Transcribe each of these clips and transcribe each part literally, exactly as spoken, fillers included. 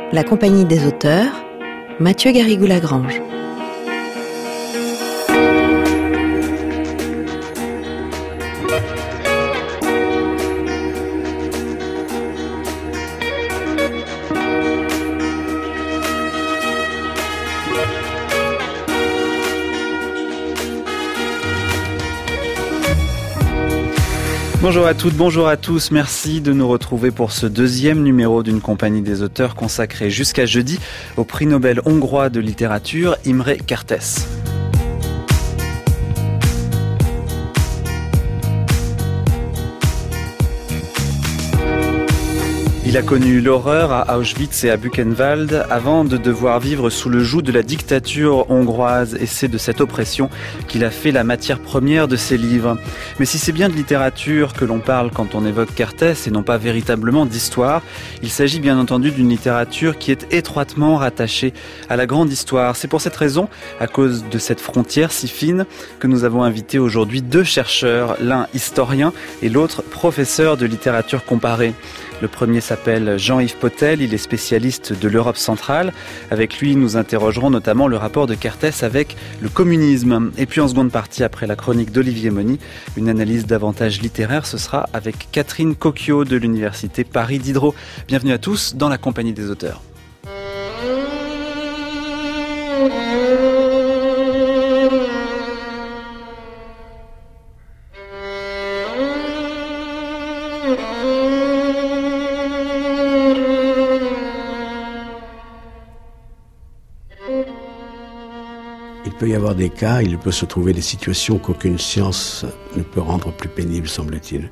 La Compagnie des auteurs, Mathieu Garrigou-Lagrange. Bonjour à toutes, bonjour à tous, merci de nous retrouver pour ce deuxième numéro d'une compagnie des auteurs consacré jusqu'à jeudi au prix Nobel hongrois de littérature Imre Kertész. Il a connu l'horreur à Auschwitz et à Buchenwald avant de devoir vivre sous le joug de la dictature hongroise, et c'est de cette oppression qu'il a fait la matière première de ses livres. Mais si c'est bien de littérature que l'on parle quand on évoque Kertész et non pas véritablement d'histoire, il s'agit bien entendu d'une littérature qui est étroitement rattachée à la grande histoire. C'est pour cette raison, à cause de cette frontière si fine, que nous avons invité aujourd'hui deux chercheurs, l'un historien et l'autre professeur de littérature comparée. Le premier s'appelle Jean-Yves Potel, il est spécialiste de l'Europe centrale. Avec lui, nous interrogerons notamment le rapport de Kertész avec le communisme. Et puis en seconde partie, après la chronique d'Olivier Mony, une analyse davantage littéraire, ce sera avec Catherine Cocchio de l'Université Paris Diderot. Bienvenue à tous dans la compagnie des auteurs. Il peut y avoir des cas, il peut se trouver des situations qu'aucune science ne peut rendre plus pénibles, semble-t-il.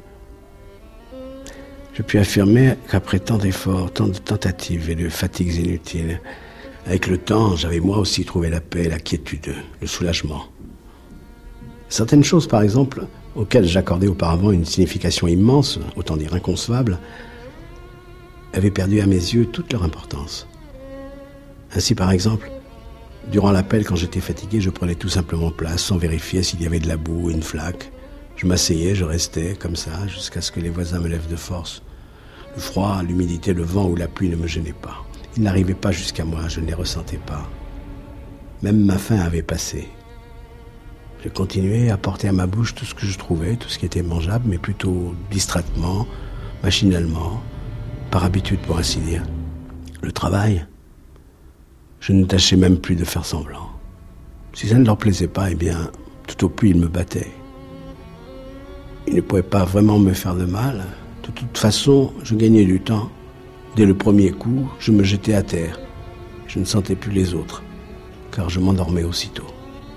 Je puis affirmer qu'après tant d'efforts, tant de tentatives et de fatigues inutiles, avec le temps, j'avais moi aussi trouvé la paix, la quiétude, le soulagement. Certaines choses, par exemple, auxquelles j'accordais auparavant une signification immense, autant dire inconcevable, avaient perdu à mes yeux toute leur importance. Ainsi, par exemple, durant l'appel, quand j'étais fatigué, je prenais tout simplement place, sans vérifier s'il y avait de la boue, une flaque. Je m'asseyais, je restais, comme ça, jusqu'à ce que les voisins me lèvent de force. Le froid, l'humidité, le vent ou la pluie ne me gênaient pas. Ils n'arrivaient pas jusqu'à moi, je ne les ressentais pas. Même ma faim avait passé. Je continuais à porter à ma bouche tout ce que je trouvais, tout ce qui était mangeable, mais plutôt distraitement, machinalement, par habitude pour ainsi dire. Le travail, je ne tâchais même plus de faire semblant. Si ça ne leur plaisait pas, eh bien, tout au plus, ils me battaient. Ils ne pouvaient pas vraiment me faire de mal. De toute façon, je gagnais du temps. Dès le premier coup, je me jetais à terre. Je ne sentais plus les autres, car je m'endormais aussitôt.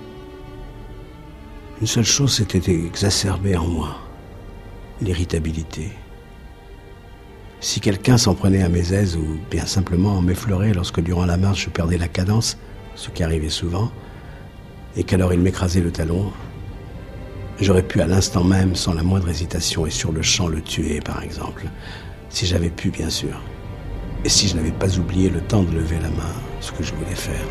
Une seule chose s'était exacerbée en moi, l'irritabilité. Si quelqu'un s'en prenait à mes aises ou bien simplement m'effleurait lorsque durant la marche je perdais la cadence, ce qui arrivait souvent, et qu'alors il m'écrasait le talon, j'aurais pu à l'instant même, sans la moindre hésitation et sur le champ, le tuer par exemple, si j'avais pu bien sûr, et si je n'avais pas oublié le temps de lever la main, ce que je voulais faire.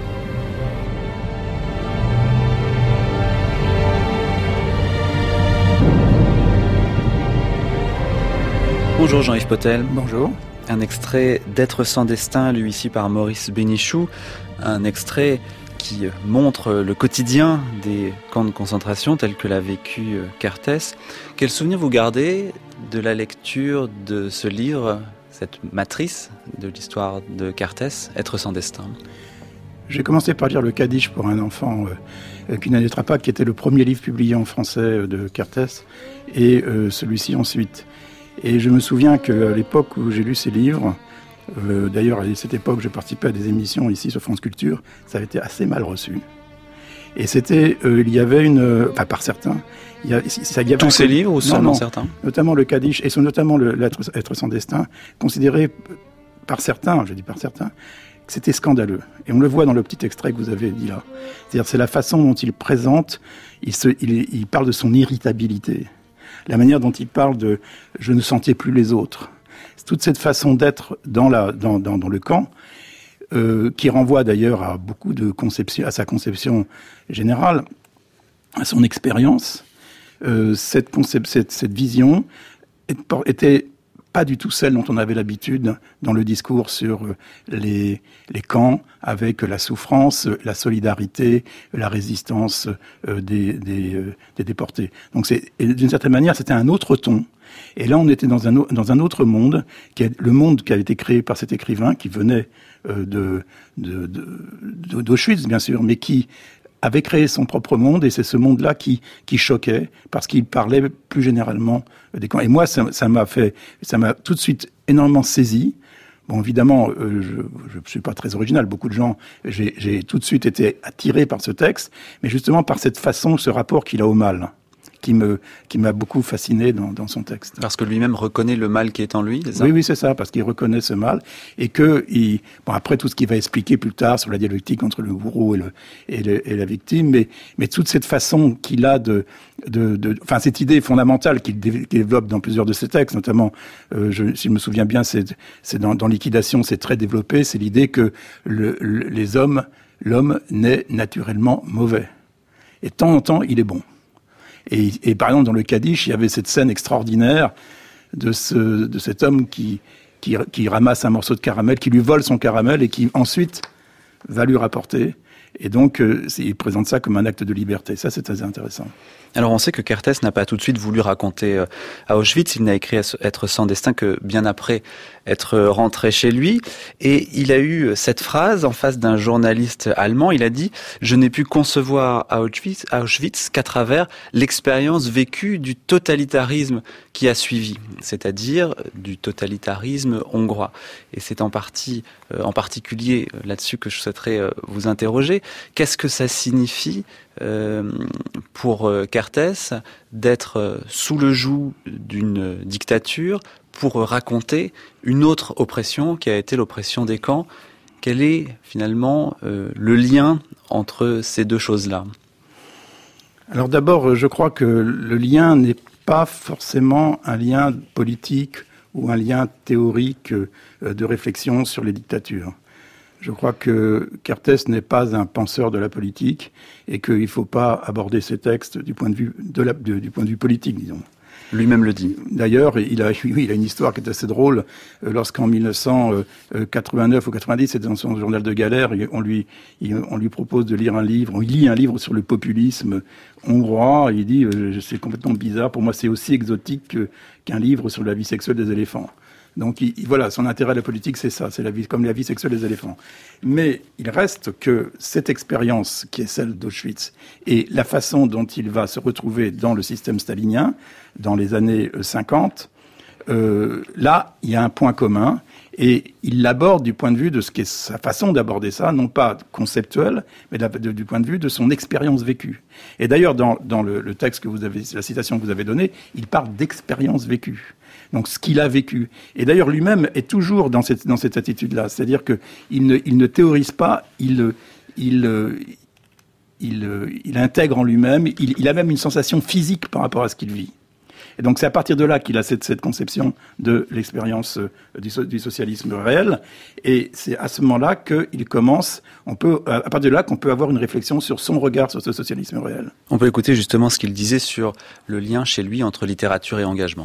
Bonjour Jean-Yves Potel. Bonjour. Un extrait d'Être sans destin, lu ici par Maurice Bénichou. Un extrait qui montre le quotidien des camps de concentration tel que l'a vécu Kertész. Quel souvenir vous gardez de la lecture de ce livre, cette matrice de l'histoire de Kertész, Être sans destin ? J'ai commencé par lire le Kaddish pour un enfant euh, qui n'admettra pas, qui était le premier livre publié en français de Kertész, et euh, celui-ci ensuite. Et je me souviens qu'à l'époque où j'ai lu ces livres, euh, d'ailleurs à cette époque j'ai participé à des émissions ici sur France Culture, ça avait été assez mal reçu. Et c'était, euh, il y avait une, enfin par certains, il y, a, ça, il y avait tous un, ces livres ou seulement non, certains? Notamment le Kaddish et notamment le, l'être, être sans destin, considéré par certains, je dis par certains, que c'était scandaleux. Et on le voit dans le petit extrait que vous avez dit là. C'est-à-dire c'est la façon dont il présente, il, se, il, il parle de son irritabilité. La manière dont il parle de « je ne sentais plus les autres ». C'est toute cette façon d'être dans, la, dans, dans, dans le camp, euh, qui renvoie d'ailleurs à beaucoup de conceptions, à sa conception générale, à son expérience. Euh, cette, concept, cette, cette vision était pas du tout celle dont on avait l'habitude dans le discours sur les, les camps, avec la souffrance, la solidarité, la résistance des, des, des déportés. Donc c'est, d'une certaine manière, c'était un autre ton. Et là, on était dans un, dans un autre monde, qui est le monde qui a été créé par cet écrivain, qui venait euh, de, de, de, d'Auschwitz, bien sûr, mais qui avait créé son propre monde, et c'est ce monde-là qui, qui choquait, parce qu'il parlait plus généralement des camps. Et moi, ça, ça m'a fait, ça m'a tout de suite énormément saisi. Bon, évidemment, euh, je ne suis pas très original. Beaucoup de gens, j'ai, j'ai tout de suite été attiré par ce texte, mais justement par cette façon, ce rapport qu'il a au mal, qui me qui m'a beaucoup fasciné dans, dans son texte. Parce que lui-même reconnaît le mal qui est en lui, c'est ça ? Oui, oui, c'est ça, parce qu'il reconnaît ce mal, et que, il, bon, après tout ce qu'il va expliquer plus tard sur la dialectique entre le bourreau et, le, et, le, et la victime, mais, mais toute cette façon qu'il a de, de, de enfin, cette idée fondamentale qu'il développe dans plusieurs de ses textes, notamment, euh, je, si je me souviens bien, c'est, c'est dans, dans Liquidation, c'est très développé, c'est l'idée que le, le, les hommes, l'homme naît naturellement mauvais. Et de temps en temps, il est bon. Et, et par exemple, dans le Kaddish, il y avait cette scène extraordinaire de, ce, de cet homme qui, qui, qui ramasse un morceau de caramel, qui lui vole son caramel et qui ensuite va lui rapporter. Et donc, euh, il présente ça comme un acte de liberté. Ça, c'est très intéressant. Alors, on sait que Kertész n'a pas tout de suite voulu raconter euh, à Auschwitz. Il n'a écrit Être sans destin que bien après être rentré chez lui. Et il a eu cette phrase en face d'un journaliste allemand. Il a dit « Je n'ai pu concevoir à Auschwitz, à Auschwitz qu'à travers l'expérience vécue du totalitarisme qui a suivi, c'est-à-dire du totalitarisme hongrois. » Et c'est en partie, euh, en particulier là-dessus que je souhaiterais euh, vous interroger. Qu'est-ce que ça signifie euh, pour euh, Kertész d'être euh, sous le joug d'une dictature pour raconter une autre oppression qui a été l'oppression des camps? Quel est finalement euh, le lien entre ces deux choses-là? Alors d'abord, je crois que le lien n'est pas forcément un lien politique ou un lien théorique euh, de réflexion sur les dictatures. Je crois que Kertész n'est pas un penseur de la politique et qu'il ne faut pas aborder ses textes du point de vue, de la, de, du point de vue politique, disons. Lui-même le dit. D'ailleurs, il a, oui, il a une histoire qui est assez drôle. Lorsqu'en mille neuf cent quatre-vingt-neuf ou quatre-vingt-dix, c'était dans son journal de galère, on lui, on lui propose de lire un livre. Il lit un livre sur le populisme hongrois. Il dit, c'est complètement bizarre. Pour moi, c'est aussi exotique qu'un livre sur la vie sexuelle des éléphants. Donc il, voilà, son intérêt à la politique, c'est ça, c'est la vie, comme la vie sexuelle des éléphants. Mais il reste que cette expérience qui est celle d'Auschwitz et la façon dont il va se retrouver dans le système stalinien dans les années cinquante, euh, là, il y a un point commun et il l'aborde du point de vue de ce qui est sa façon d'aborder ça, non pas conceptuel, mais de, de, du point de vue de son expérience vécue. Et d'ailleurs, dans, dans le, le texte que vous avez, la citation que vous avez donnée, il parle d'expérience vécue. Donc, ce qu'il a vécu. Et d'ailleurs, lui-même est toujours dans cette, dans cette attitude-là. C'est-à-dire qu'il ne, il ne théorise pas, il, il, il, il intègre en lui-même, il, il a même une sensation physique par rapport à ce qu'il vit. Et donc, c'est à partir de là qu'il a cette, cette conception de l'expérience du, du socialisme réel. Et c'est à ce moment-là qu'il commence, on peut, à partir de là qu'on peut avoir une réflexion sur son regard sur ce socialisme réel. On peut écouter justement ce qu'il disait sur le lien chez lui entre littérature et engagement.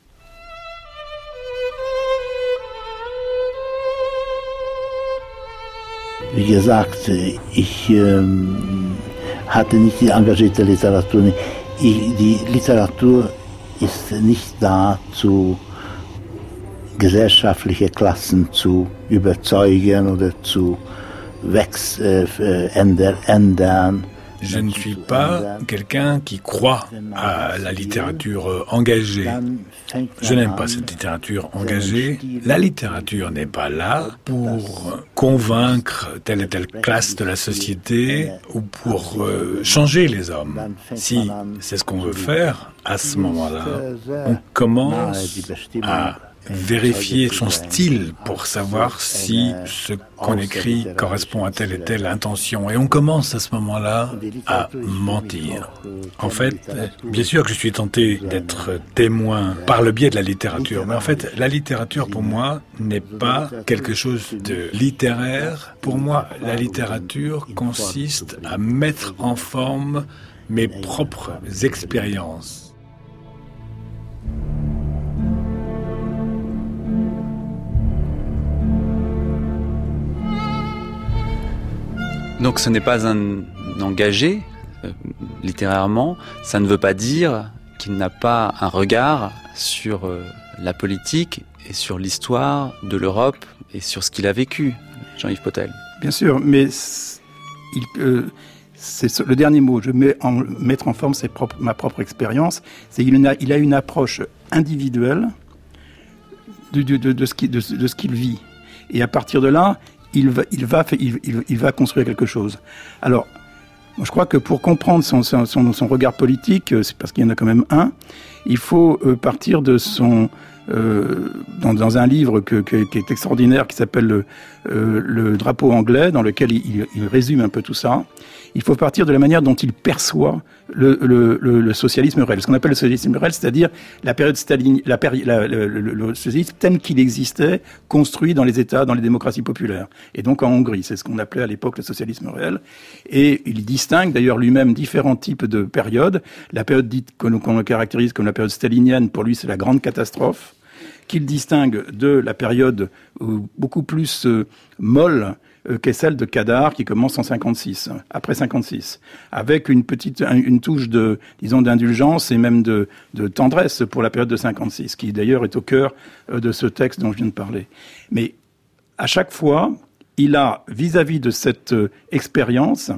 Wie gesagt, ich ähm, hatte nicht die engagierte Literatur. Ich, die Literatur ist nicht da, zu gesellschaftliche Klassen zu überzeugen oder zu wechs, äh, ändern, ändern. Je ne suis pas quelqu'un qui croit à la littérature engagée. Je n'aime pas cette littérature engagée. La littérature n'est pas là pour convaincre telle et telle classe de la société ou pour euh, changer les hommes. Si c'est ce qu'on veut faire, à ce moment-là, on commence à vérifier son style pour savoir si ce qu'on écrit correspond à telle et telle intention. Et on commence à ce moment-là à mentir. En fait, bien sûr que je suis tenté d'être témoin par le biais de la littérature, mais en fait, la littérature pour moi n'est pas quelque chose de littéraire. Pour moi, la littérature consiste à mettre en forme mes propres expériences. Donc ce n'est pas un engagé, euh, littérairement, ça ne veut pas dire qu'il n'a pas un regard sur euh, la politique et sur l'histoire de l'Europe et sur ce qu'il a vécu, Jean-Yves Potel. Bien sûr, mais il, euh, c'est le dernier mot. Je mets en, mettre en forme ses propres, ma propre expérience. C'est qu'il a, il a une approche individuelle de, de, de, de, ce, qui, de, de ce qu'il vit. Et à partir de là, il va, il va, il, il, il va construire quelque chose. Alors, je crois que pour comprendre son, son, son regard politique, c'est parce qu'il y en a quand même un, il faut partir de son... Euh, dans, dans un livre que, que, qui est extraordinaire, qui s'appelle le, euh, le drapeau anglais, dans lequel il, il résume un peu tout ça. Il faut partir de la manière dont il perçoit le, le, le, le socialisme réel. Ce qu'on appelle le socialisme réel, c'est-à-dire la période Staline, la péri, la, le, le, le socialisme tel qu'il existait, construit dans les États, dans les démocraties populaires. Et donc en Hongrie, c'est ce qu'on appelait à l'époque le socialisme réel. Et il distingue d'ailleurs lui-même différents types de périodes. La période dite qu'on, qu'on le caractérise comme la période stalinienne, pour lui c'est la grande catastrophe, qu'il distingue de la période euh, beaucoup plus euh, molle euh, qu'est celle de Kadar, qui commence en cinquante-six, après cinquante-six, avec une petite, une touche de, disons, d'indulgence et même de, de tendresse pour la période de cinquante-six, qui d'ailleurs est au cœur euh, de ce texte dont je viens de parler. Mais à chaque fois, il a, vis-à-vis de cette euh, expérience,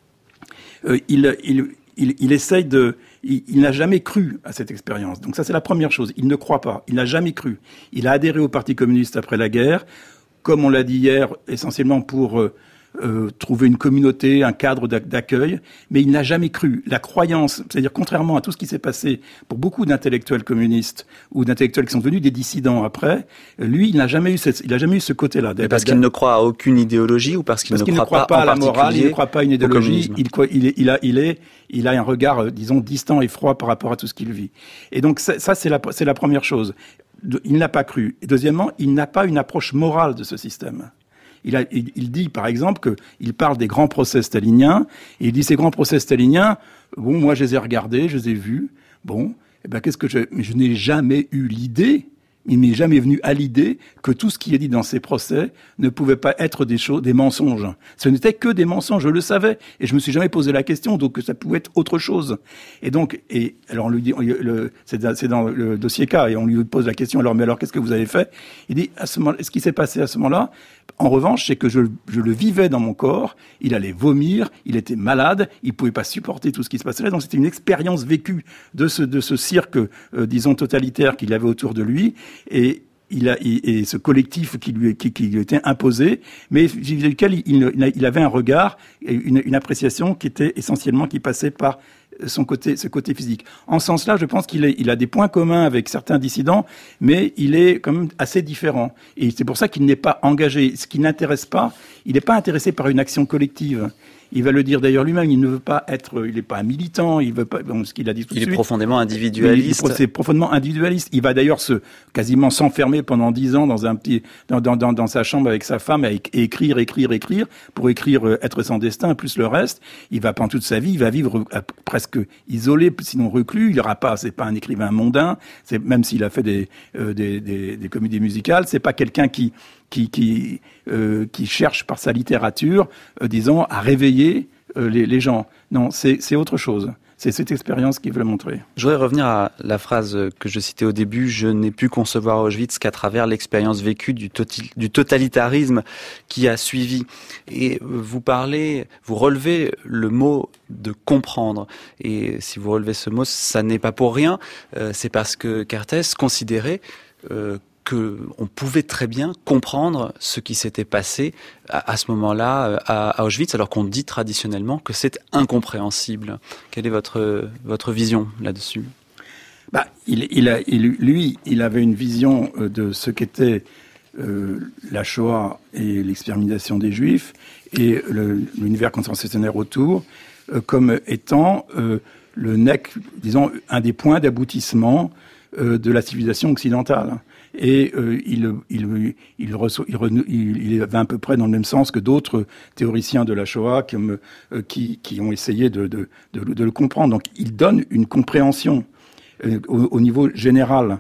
euh, il, il, il, il essaye de... Il, il n'a jamais cru à cette expérience. Donc ça, c'est la première chose. Il ne croit pas. Il n'a jamais cru. Il a adhéré au Parti communiste après la guerre, comme on l'a dit hier, essentiellement pour euh, euh, trouver une communauté, un cadre d'accueil, mais il n'a jamais cru. La croyance, c'est-à-dire contrairement à tout ce qui s'est passé pour beaucoup d'intellectuels communistes ou d'intellectuels qui sont devenus des dissidents après, lui, il n'a jamais eu cette, il n'a jamais eu ce côté-là. Mais parce qu'il ne croit à aucune idéologie ou parce qu'il, parce ne, qu'il croit ne croit pas, pas à la particulier morale, il ne croit pas à une idéologie, il, il, est, il, a, il, est, il a un regard, euh, disons, distant et froid par rapport à tout ce qu'il vit. Et donc ça, ça c'est, la, c'est la première chose. Il n'a pas cru. Et deuxièmement, il n'a pas une approche morale de ce système. Il, a, il, il dit, par exemple, qu'il parle des grands procès staliniens, et il dit ces grands procès staliniens, bon, moi je les ai regardés, je les ai vus, bon, eh ben qu'est-ce que je... Mais je n'ai jamais eu l'idée, il m'est jamais venu à l'idée que tout ce qui est dit dans ces procès ne pouvait pas être des choses, des mensonges. Ce n'était que des mensonges, je le savais, et je me suis jamais posé la question, donc ça pouvait être autre chose. Et donc, et alors on lui dit, on, le, c'est, c'est dans le dossier K, et on lui pose la question, alors mais alors qu'est-ce que vous avez fait? Il dit, à ce moment, ce qui s'est passé à ce moment-là, en revanche, c'est que je, je le vivais dans mon corps, il allait vomir, il était malade, il pouvait pas supporter tout ce qui se passait là, donc c'était une expérience vécue de ce, de ce cirque, euh, disons, totalitaire qu'il avait autour de lui, et il a, et ce collectif qui lui, qui, qui lui était imposé, mais vis-à-vis duquel il, il, il avait un regard et une, une appréciation qui était essentiellement, qui passait par son côté, ce côté physique. En ce sens-là, je pense qu'il est, il a des points communs avec certains dissidents, mais il est quand même assez différent. Et c'est pour ça qu'il n'est pas engagé. Ce qui n'intéresse pas, il n'est pas intéressé par une action collective. Il va le dire d'ailleurs lui-même, il ne veut pas être, il n'est pas un militant, il veut pas, bon, ce qu'il a dit tout de suite. Il est profondément individualiste. Il, c'est profondément individualiste. Il va d'ailleurs se, quasiment s'enfermer pendant dix ans dans un petit, dans, dans, dans, dans sa chambre avec sa femme, et écrire, écrire, écrire, pour écrire euh, Être sans destin, plus le reste. Il va, pendant toute sa vie, il va vivre euh, presque isolé, sinon reclus. Il n'aura pas, c'est pas un écrivain mondain, c'est, même s'il a fait des, euh, des, des, des comédies musicales, c'est pas quelqu'un qui, qui, qui, euh, qui cherche par sa littérature, euh, disons, à réveiller euh, les, les gens. Non, c'est, c'est autre chose. C'est cette expérience qu'il veut montrer. Je voudrais revenir à la phrase que je citais au début. Je n'ai pu concevoir Auschwitz qu'à travers l'expérience vécue du, toti- du totalitarisme qui a suivi. Et vous parlez, vous relevez le mot de comprendre. Et si vous relevez ce mot, ça n'est pas pour rien. Euh, c'est parce que Kertész considérait euh, qu'on pouvait très bien comprendre ce qui s'était passé à, à ce moment-là à, à Auschwitz, alors qu'on dit traditionnellement que c'est incompréhensible. Quelle est votre, votre vision là-dessus? Bah, il, il a, il, lui, il avait une vision de ce qu'était euh, la Shoah et l'extermination des Juifs et le, l'univers concentrationnaire autour euh, comme étant euh, le nec, disons, un des points d'aboutissement euh, de la civilisation occidentale. Et euh, il, il, il, reçoit, il, il va à peu près dans le même sens que d'autres théoriciens de la Shoah qui, euh, qui, qui ont essayé de, de, de, de le comprendre. Donc il donne une compréhension euh, au, au niveau général.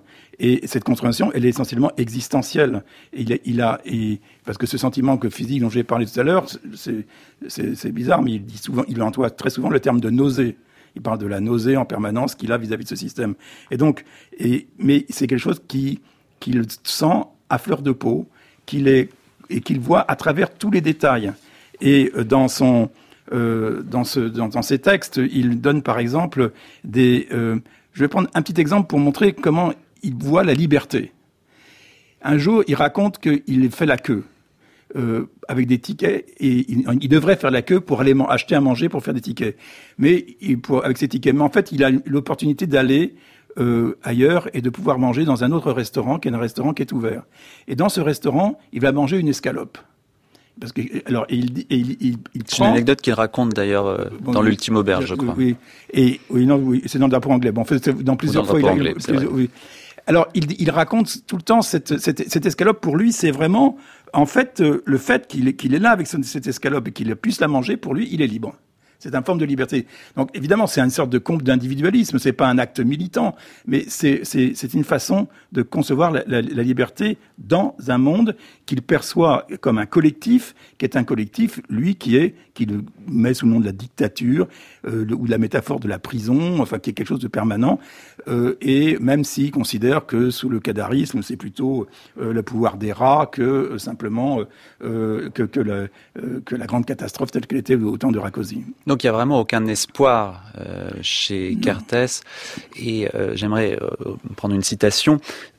Et cette contradiction, elle est essentiellement existentielle. Et il a, il a et, parce que ce sentiment que physique dont j'ai parlé tout à l'heure, c'est, c'est, c'est bizarre, mais il dit souvent, il emploie très souvent le terme de nausée. Il parle de la nausée en permanence qu'il a vis-à-vis de ce système. Et donc, et, mais c'est quelque chose qui, qu'il sent à fleur de peau, qu'il est, et qu'il voit à travers tous les détails. Et dans son, euh, dans ce, dans, dans ses textes, il donne par exemple des, euh, je vais prendre un petit exemple pour montrer comment il voit la liberté. Un jour, il raconte qu'il fait la queue. Euh, avec des tickets, et il, il devrait faire la queue pour aller man- acheter à manger pour faire des tickets. Mais il, pour, avec ses tickets, mais en fait, il a l'opportunité d'aller euh, ailleurs et de pouvoir manger dans un autre restaurant, qui est un restaurant qui est ouvert. Et dans ce restaurant, il va manger une escalope. Parce que alors, et il, et il, il, il C'est prend... une anecdote qu'il raconte d'ailleurs euh, bon, dans oui, l'Ultime Auberge, je crois. Oui, et oui, non, oui, c'est dans le drapeau anglais. Bon, en fait, c'est dans plusieurs dans le fois. drapeau Il a, anglais, c'est plusieurs, oui. Alors, il, il raconte tout le temps cette, cette, cette escalope. Pour lui, c'est vraiment, en fait, euh, le fait qu'il est, qu'il est là avec son, cette escalope et qu'il puisse la manger, pour lui, il est libre. C'est une forme de liberté. Donc, évidemment, c'est une sorte de comble d'individualisme. C'est pas un acte militant, mais c'est, c'est, c'est une façon de concevoir la, la, la liberté dans un monde qu'il perçoit comme un collectif, qui est un collectif, lui, qui est, qui le met sous le nom de la dictature, euh, ou de la métaphore de la prison, enfin, qui est quelque chose de permanent. Euh, et même s'il considère que sous le cadarisme, c'est plutôt euh, le pouvoir des rats que euh, simplement euh, que, que, la, euh, que la grande catastrophe telle qu'elle était au temps de Rákosi. Donc il n'y a vraiment aucun espoir euh, chez Cartès. Et euh, j'aimerais euh, prendre une citation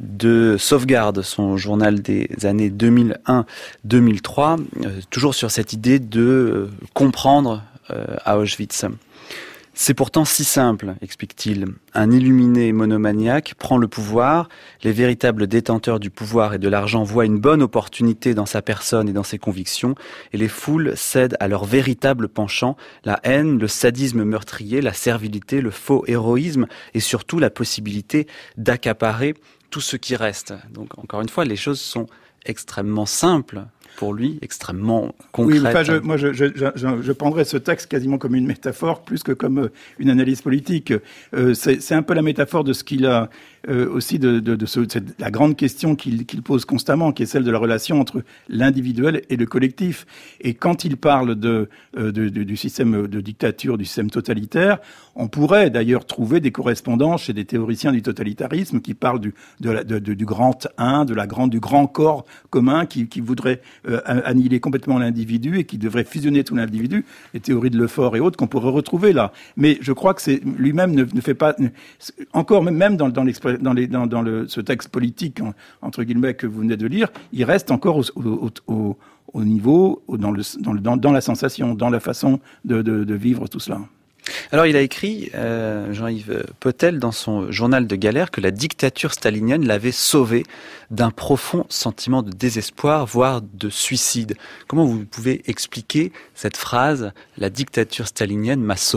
de Sauvegarde, son journal des années deux mille un deux mille trois, euh, toujours sur cette idée de euh, comprendre euh, à Auschwitz. C'est pourtant si simple, explique-t-il. Un illuminé monomaniaque prend le pouvoir, les véritables détenteurs du pouvoir et de l'argent voient une bonne opportunité dans sa personne et dans ses convictions, et les foules cèdent à leur véritable penchant, la haine, le sadisme meurtrier, la servilité, le faux héroïsme, et surtout la possibilité d'accaparer tout ce qui reste. Donc encore une fois, les choses sont extrêmement simples pour lui, extrêmement concrètes. Oui, enfin, je, moi, je, je, je, je prendrais ce texte quasiment comme une métaphore, plus que comme une analyse politique. Euh, c'est, c'est un peu la métaphore de ce qu'il a euh, aussi de, de, de, ce, de la grande question qu'il, qu'il pose constamment, qui est celle de la relation entre l'individuel et le collectif. Et quand il parle de, de, de, du système de dictature, du système totalitaire, on pourrait d'ailleurs trouver des correspondances chez des théoriciens du totalitarisme qui parlent du, de la, de, de, du grand un, de la grande, du grand corps commun qui, qui voudrait euh, annihiler complètement l'individu et qui devrait fusionner tout l'individu, les théories de Lefort et autres qu'on pourrait retrouver là. Mais je crois que c'est lui-même ne, ne fait pas ne, encore même dans, dans, dans, les, dans, dans le, ce texte politique en, entre guillemets que vous venez de lire, il reste encore au, au, au, au niveau dans, le, dans, le, dans, dans la sensation, dans la façon de, de, de vivre tout cela. Alors il a écrit, euh, Jean-Yves Potel, dans son journal de galère, que la dictature stalinienne l'avait sauvé d'un profond sentiment de désespoir, voire de suicide. Comment vous pouvez expliquer cette phrase « la dictature stalinienne m'a sauvé » ?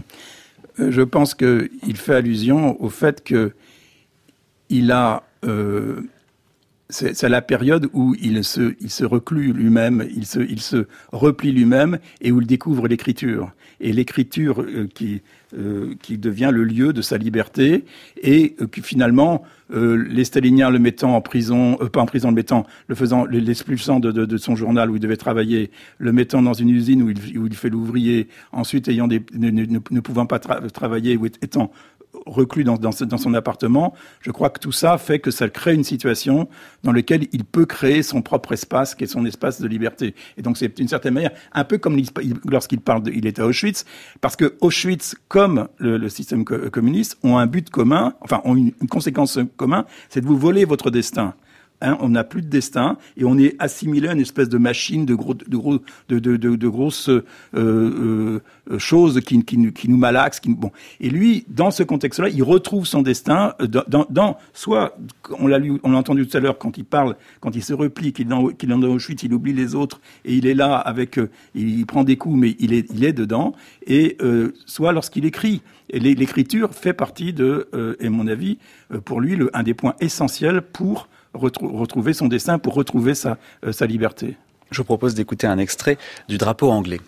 Je pense qu'il fait allusion au fait qu'il a... Euh, C'est, c'est la période où il se, il se reclue lui-même, il se, il se replie lui-même et où il découvre l'écriture. Et l'écriture euh, qui, euh, qui devient le lieu de sa liberté et euh, que finalement, euh, les staliniens le mettant en prison, euh, pas en prison, le mettant, le faisant, l'expulsant de, de, de son journal où il devait travailler, le mettant dans une usine où il, où il fait l'ouvrier, ensuite ayant des, ne, ne, ne pouvant pas tra- travailler ou étant reclus dans, dans, dans son appartement, je crois que tout ça fait que ça crée une situation dans laquelle il peut créer son propre espace, qui est son espace de liberté. Et donc c'est d'une certaine manière un peu comme lorsqu'il parle, de, il est à Auschwitz, parce que Auschwitz, comme le, le système co- communiste, ont un but commun, enfin ont une, une conséquence commune, c'est de vous voler votre destin. Hein, on n'a plus de destin et on est assimilé à une espèce de machine, de gros, de gros, de, de, de, de grosses euh, euh, choses qui, qui, qui nous malaxent. Qui, bon. Et lui, dans ce contexte-là, il retrouve son destin dans, dans, dans soit on l'a lu, on l'a entendu tout à l'heure quand il parle, quand il se replie, qu'il est dans, qu'il est dans Auschwitz, il oublie les autres et il est là avec, euh, il prend des coups, mais il est, il est dedans. Et euh, soit lorsqu'il écrit. Et l'écriture fait partie de, euh, et à mon avis, euh, pour lui, le, un des points essentiels pour Retrou- retrouver son destin, pour retrouver sa, euh, sa liberté. Je vous propose d'écouter un extrait du drapeau anglais.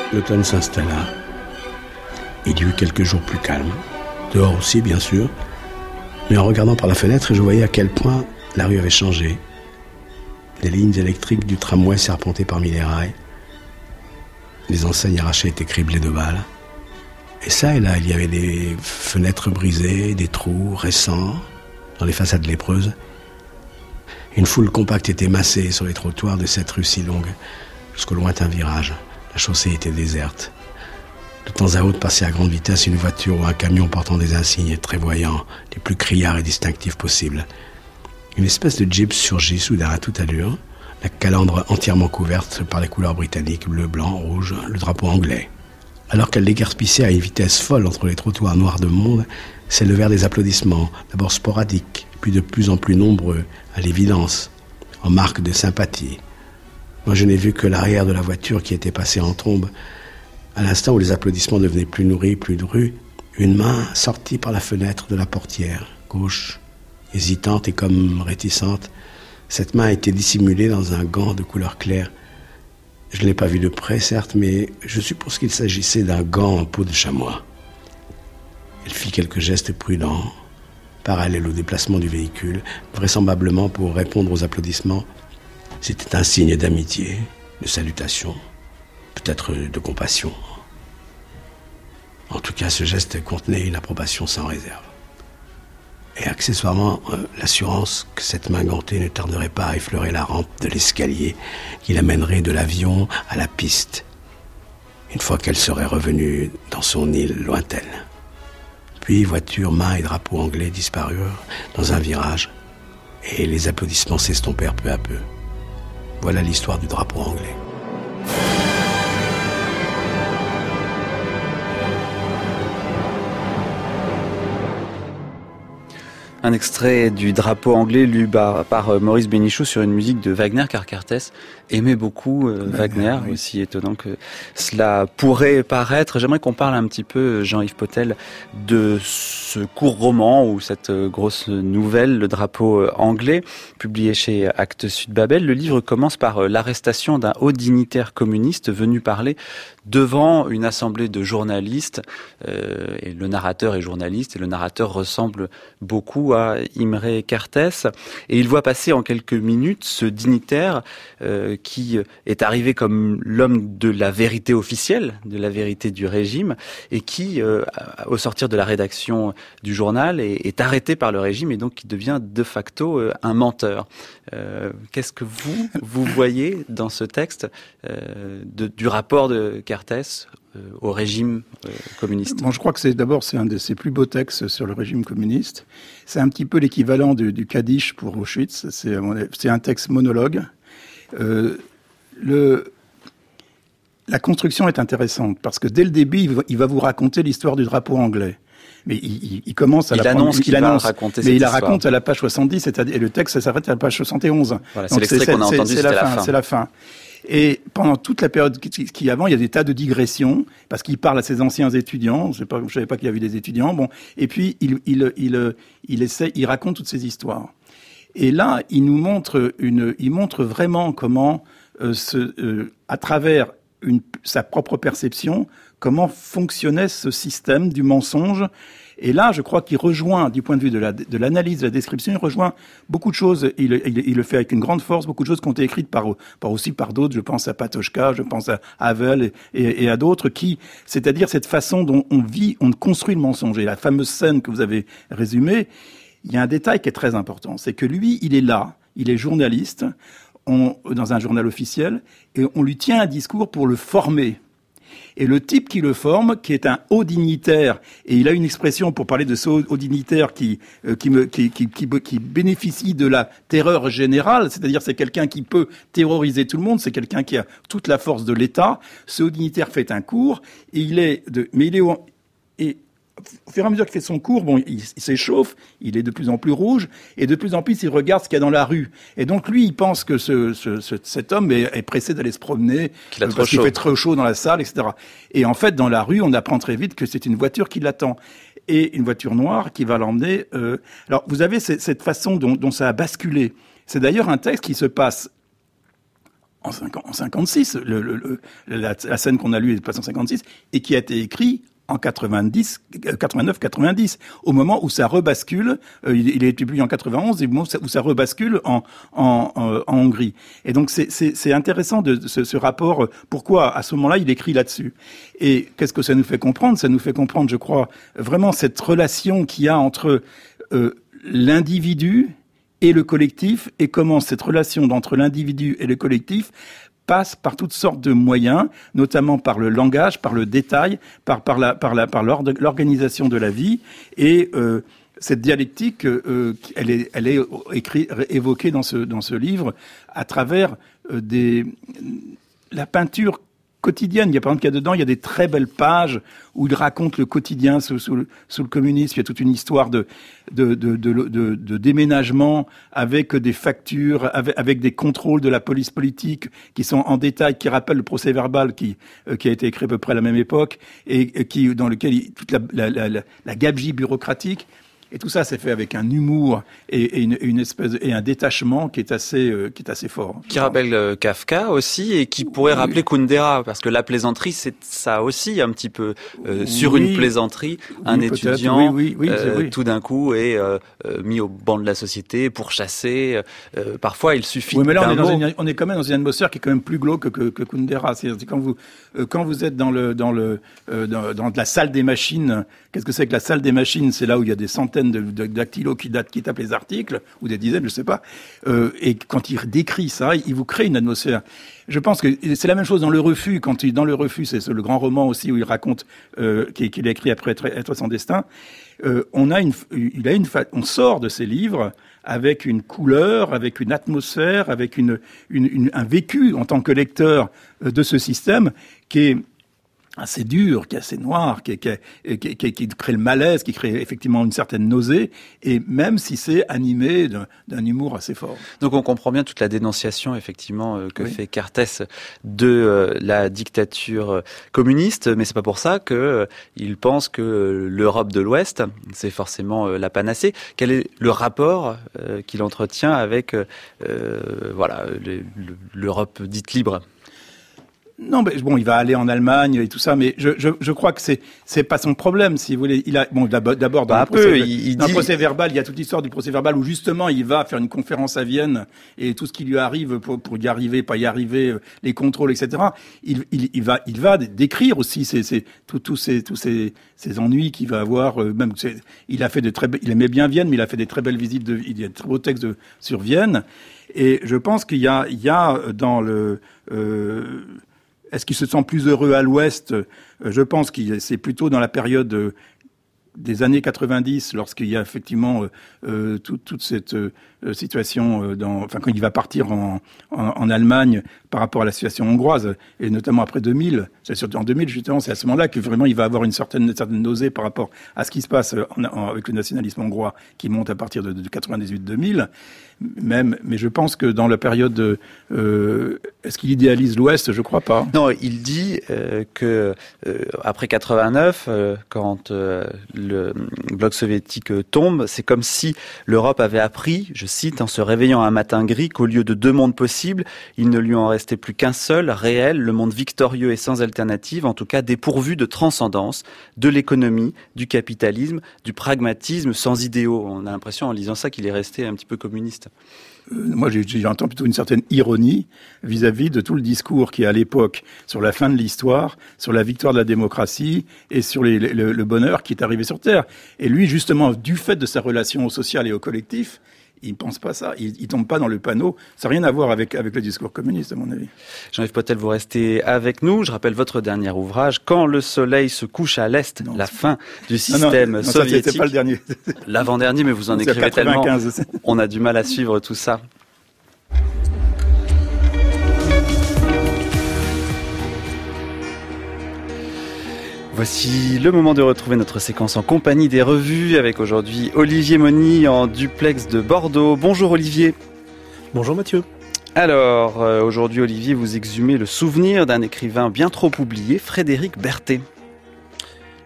L'automne s'installa. Il y eut quelques jours plus calmes. Dehors aussi, bien sûr. Mais en regardant par la fenêtre, je voyais à quel point la rue avait changé. Des lignes électriques du tramway serpentaient parmi les rails. Les enseignes arrachées étaient criblées de balles. Et ça et là, il y avait des fenêtres brisées, des trous récents dans les façades lépreuses. Une foule compacte était massée sur les trottoirs de cette rue si longue, jusqu'au lointain virage. La chaussée était déserte. De temps à autre passait à grande vitesse une voiture ou un camion portant des insignes très voyants, les plus criards et distinctifs possibles. Une espèce de jeep surgit soudain à toute allure, la calandre entièrement couverte par les couleurs britanniques, bleu, blanc, rouge, le drapeau anglais. Alors qu'elle déguerpissait à une vitesse folle entre les trottoirs noirs de monde, s'élevèrent des applaudissements, d'abord sporadiques, puis de plus en plus nombreux, à l'évidence, en marque de sympathie. Moi, je n'ai vu que l'arrière de la voiture qui était passée en trombe. À l'instant où les applaudissements devenaient plus nourris, plus drus, une main sortit par la fenêtre de la portière, gauche, hésitante et comme réticente. Cette main était dissimulée dans un gant de couleur claire. Je ne l'ai pas vu de près, certes, mais je suppose qu'il s'agissait d'un gant en peau de chamois. Elle fit quelques gestes prudents, parallèles au déplacement du véhicule, vraisemblablement pour répondre aux applaudissements. C'était un signe d'amitié, de salutation, peut-être de compassion. En tout cas, ce geste contenait une approbation sans réserve. Et accessoirement, euh, l'assurance que cette main gantée ne tarderait pas à effleurer la rampe de l'escalier qui l'amènerait de l'avion à la piste, une fois qu'elle serait revenue dans son île lointaine. Puis voiture, main et drapeau anglais disparurent dans un virage et les applaudissements s'estompèrent peu à peu. Voilà l'histoire du drapeau anglais. Un extrait du drapeau anglais lu par, par Maurice Bénichou sur une musique de Wagner, car Cartès aimait beaucoup euh, Wagner, oui. Aussi étonnant que cela pourrait paraître. J'aimerais qu'on parle un petit peu, Jean-Yves Potel, de ce court roman ou cette grosse nouvelle, Le drapeau anglais, publié chez Actes Sud Babel. Le livre commence par l'arrestation d'un haut dignitaire communiste venu parler devant une assemblée de journalistes, euh, et le narrateur est journaliste, et le narrateur ressemble beaucoup à Imre Kertész, et il voit passer en quelques minutes ce dignitaire euh, qui est arrivé comme l'homme de la vérité officielle, de la vérité du régime, et qui, euh, au sortir de la rédaction du journal, est, est arrêté par le régime, et donc qui devient de facto euh, un menteur. Euh, qu'est-ce que vous, vous voyez dans ce texte euh, de, du rapport de Kertész euh, au régime euh, communiste? Bon, je crois que c'est d'abord c'est un de ses plus beaux textes sur le régime communiste. C'est un petit peu l'équivalent du, du Kaddish pour Auschwitz. C'est, c'est un texte monologue. Euh, le, la construction est intéressante parce que dès le début, il va, il va vous raconter l'histoire du drapeau anglais. Mais il, il, il commence à il la annonce prendre, qu'il il va annonce, raconter mais cette il la histoire. raconte à la page soixante-dix, c'est-à-dire, et le texte s'arrête à la page soixante et onze. Voilà, c'est l'extrait qu'on a entendu, c'est c'était la la fin, fin. c'est la fin. Et pendant toute la période qui, qui avant, il y a des tas de digressions parce qu'il parle à ses anciens étudiants. Je sais pas, je savais pas qu'il y avait des étudiants. Bon, et puis il, il, il, il essaie, il raconte toutes ces histoires. Et là, il nous montre une, il montre vraiment comment, euh, ce, euh, à travers une, sa propre perception, comment fonctionnait ce système du mensonge. Et là, je crois qu'il rejoint, du point de vue de, la, de l'analyse, de la description, il rejoint beaucoup de choses. Il, il, il le fait avec une grande force, beaucoup de choses qui ont été écrites par, par aussi par d'autres. Je pense à Patochka, je pense à Havel et, et, et à d'autres qui, c'est-à-dire cette façon dont on vit, on construit le mensonge. Et la fameuse scène que vous avez résumée, il y a un détail qui est très important. C'est que lui, il est là, il est journaliste, on, dans un journal officiel, et on lui tient un discours pour le former. Et le type qui le forme, qui est un haut dignitaire, et il a une expression pour parler de ce haut dignitaire qui, euh, qui, me, qui, qui, qui, qui bénéficie de la terreur générale, c'est-à-dire c'est quelqu'un qui peut terroriser tout le monde, c'est quelqu'un qui a toute la force de l'État. Ce haut dignitaire fait un cours, et il est de, mais il est au, et au fur et à mesure qu'il fait son cours, bon, il, il s'échauffe, il est de plus en plus rouge, et de plus en plus, il regarde ce qu'il y a dans la rue. Et donc, lui, il pense que ce, ce, ce, cet homme est, est pressé d'aller se promener, qu'il a trop parce chaud. qu'il fait trop chaud dans la salle, et cetera. Et en fait, dans la rue, on apprend très vite que c'est une voiture qui l'attend. Et une voiture noire qui va l'emmener... Euh... Alors, vous avez cette façon dont, dont ça a basculé. C'est d'ailleurs un texte qui se passe en cinquante-six, le, le, le, la, la scène qu'on a lue est passée en cinquante-six, et qui a été écrit en quatre-vingt-dix, quatre-vingt-neuf quatre-vingt-dix, au moment où ça rebascule, euh, il, il a été publié en quatre-vingt-onze, et au moment où ça, où ça rebascule en, en, en, en Hongrie. Et donc c'est, c'est, c'est intéressant de, de ce, ce rapport, pourquoi à ce moment-là il écrit là-dessus. Et qu'est-ce que ça nous fait comprendre ? Ça nous fait comprendre, je crois, vraiment cette relation qu'il y a entre euh, l'individu et le collectif, et comment cette relation entre l'individu et le collectif passe par toutes sortes de moyens, notamment par le langage, par le détail, par, par, la, par, la, par l'organisation de la vie. Et euh, cette dialectique, euh, elle est, elle est écrit, évoquée dans ce, dans ce livre à travers euh, des, la peinture quotidienne. Il y a par exemple, il y a dedans, il y a des très belles pages où il raconte le quotidien sous, sous, le, sous le communisme. Il y a toute une histoire de, de, de, de, de, de déménagement avec des factures, avec, avec des contrôles de la police politique qui sont en détail, qui rappellent le procès verbal qui, euh, qui a été écrit à peu près à la même époque et, et qui, dans lequel il, toute la, la, la, la, la gabegie bureaucratique. Et tout ça, c'est fait avec un humour et, et, une, une espèce et un détachement qui est assez, euh, qui est assez fort. Qui rappelle euh, Kafka aussi et qui pourrait oui. rappeler Kundera, parce que la plaisanterie, c'est ça aussi un petit peu euh, sur oui. une plaisanterie, un oui, étudiant oui, oui, oui, euh, oui. tout d'un coup est euh, mis au banc de la société, pourchassé. Euh, parfois, il suffit. Oui, mais là, d'un on est, dans mot. une, on est quand même dans une atmosphère qui est quand même plus glauque que, que, que Kundera. C'est-à-dire quand vous euh, quand vous êtes dans le dans le euh, dans, dans la salle des machines, qu'est-ce que c'est que la salle des machines ? C'est là où il y a des centaines de, de dactylos qui, datent, qui tapent les articles, ou des dizaines, je sais pas. Euh, et quand il décrit ça, il vous crée une atmosphère. Je pense que c'est la même chose dans Le Refus. Quand il, dans Le Refus, c'est le grand roman aussi où il raconte, euh, qu'il a écrit après Être, être sans destin. Euh, on a une, il a une, on sort de ces livres avec une couleur, avec une atmosphère, avec une, une, une un vécu en tant que lecteur de ce système qui est assez dur, qui est assez noir, qui, qui, qui, qui, qui crée le malaise, qui crée effectivement une certaine nausée, et même si c'est animé d'un, d'un humour assez fort. Donc on comprend bien toute la dénonciation effectivement euh, que oui. fait Cartès de euh, la dictature euh, communiste, mais c'est pas pour ça que euh, il pense que euh, l'Europe de l'Ouest c'est forcément euh, la panacée. Quel est le rapport euh, qu'il entretient avec euh, euh, voilà le, le, l'Europe dite libre? Non, mais bon, il va aller en Allemagne et tout ça, mais je, je, je crois que c'est, c'est pas son problème, si vous voulez. Il a, bon, d'abord, d'abord dans, bah, le, procès, peu, il, il dans dit... le procès verbal, il y a toute l'histoire du procès verbal où justement il va faire une conférence à Vienne et tout ce qui lui arrive pour, pour y arriver, pas y arriver, les contrôles, et cetera. Il, il, il va, il va décrire aussi ces, ces, tous, tous ces, tous ces, ces ennuis qu'il va avoir. Même, il a fait de très, il aimait bien Vienne, mais il a fait des très belles visites de, il y a de très beaux textes de, sur Vienne. Et je pense qu'il y a, il y a dans le, euh, est-ce qu'il se sent plus heureux à l'Ouest ? Je pense que c'est plutôt dans la période des années quatre-vingt-dix, lorsqu'il y a effectivement euh, tout, toute cette euh, situation, euh, dans, enfin quand il va partir en, en, en Allemagne par rapport à la situation hongroise, et notamment après deux mille, c'est surtout en deux mille justement, c'est à ce moment-là que vraiment il va avoir une certaine, une certaine nausée par rapport à ce qui se passe en, en, avec le nationalisme hongrois qui monte à partir de, de quatre-vingt-dix-huit deux mille. Même, mais je pense que dans la période, euh, est-ce qu'il idéalise l'Ouest ? Je crois pas. Non, il dit euh, que euh, après quatre-vingt-neuf, euh, quand euh, le bloc soviétique tombe, c'est comme si l'Europe avait appris, je cite, en se réveillant un matin gris, qu'au lieu de deux mondes possibles, il ne lui en restait plus qu'un seul, réel, le monde victorieux et sans alternative, en tout cas dépourvu de transcendance, de l'économie, du capitalisme, du pragmatisme, sans idéaux. On a l'impression en lisant ça qu'il est resté un petit peu communiste. Euh, moi, j'ai, j'entends plutôt une certaine ironie vis-à-vis de tout le discours qui est à l'époque sur la fin de l'histoire, sur la victoire de la démocratie et sur les, le, le bonheur qui est arrivé sur Terre. Et lui, justement, du fait de sa relation au social et au collectif, il ne pense pas ça, il ne tombe pas dans le panneau. Ça n'a rien à voir avec, avec le discours communiste, à mon avis. Jean-Yves Potel, vous restez avec nous. Je rappelle votre dernier ouvrage, Quand le soleil se couche à l'Est, non, la fin du système non, non, non, soviétique. Ça, c'est pas le dernier. L'avant-dernier, mais vous en c'est écrivez tellement. On a du mal à suivre tout ça. Voici le moment de retrouver notre séquence en compagnie des revues avec aujourd'hui Olivier Mony en duplex de Bordeaux. Bonjour Olivier. Bonjour Mathieu. Alors, euh, aujourd'hui Olivier, vous exhumez le souvenir d'un écrivain bien trop oublié, Frédéric Berthet.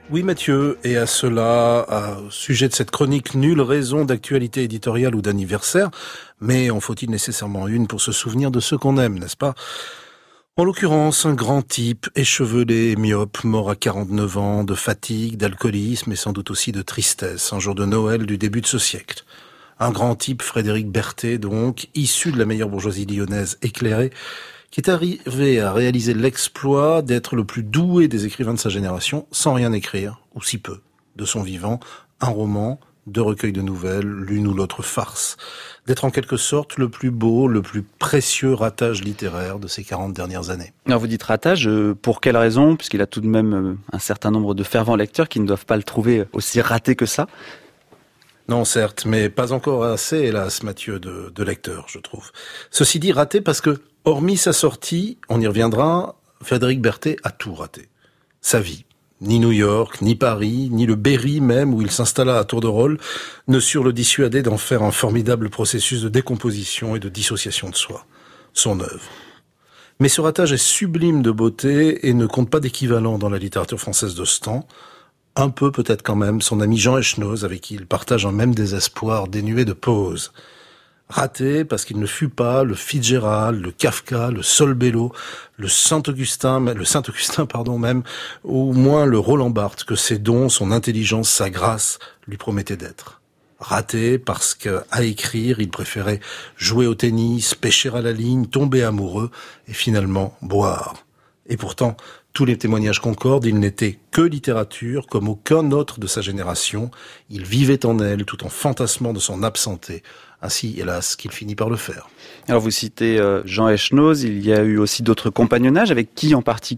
Oui Mathieu, et à cela, au sujet de cette chronique, nulle raison d'actualité éditoriale ou d'anniversaire, mais en faut-il nécessairement une pour se souvenir de ceux qu'on aime, n'est-ce pas ? En l'occurrence, un grand type, échevelé et myope, mort à quarante-neuf ans, de fatigue, d'alcoolisme et sans doute aussi de tristesse, un jour de Noël du début de ce siècle. Un grand type, Frédéric Berthet, donc, issu de la meilleure bourgeoisie lyonnaise éclairée, qui est arrivé à réaliser l'exploit d'être le plus doué des écrivains de sa génération, sans rien écrire, ou si peu, de son vivant, un roman, deux recueils de nouvelles, l'une ou l'autre farce, d'être en quelque sorte le plus beau, le plus précieux ratage littéraire de ces quarante dernières années. Alors vous dites ratage, pour quelle raison ? Puisqu'il a tout de même un certain nombre de fervents lecteurs qui ne doivent pas le trouver aussi raté que ça. Non, certes, mais pas encore assez, hélas, Mathieu, de, de lecteurs, je trouve. Ceci dit, raté parce que, hormis sa sortie, on y reviendra, Frédéric Berthet a tout raté. Sa vie. Ni New York, ni Paris, ni le Berry même, où il s'installa à tour de rôle, ne surent le dissuader d'en faire un formidable processus de décomposition et de dissociation de soi. Son œuvre. Mais ce ratage est sublime de beauté et ne compte pas d'équivalent dans la littérature française de ce temps. Un peu peut-être quand même son ami Jean Echnoz, avec qui il partage un même désespoir dénué de pause. Raté parce qu'il ne fut pas le Fitzgerald, le Kafka, le Solbello, le Saint-Augustin, le Saint-Augustin pardon même, ou moins le Roland Barthes que ses dons, son intelligence, sa grâce lui promettaient d'être. Raté parce qu'à écrire, il préférait jouer au tennis, pêcher à la ligne, tomber amoureux et finalement boire. Et pourtant, tous les témoignages concordent, il n'était que littérature, comme aucun autre de sa génération. Il vivait en elle, tout en fantasmant de son absenté. Ainsi, hélas, qu'il finit par le faire. Alors vous citez euh, Jean Echnoz, il y a eu aussi d'autres compagnonnages, avec qui en particulier ?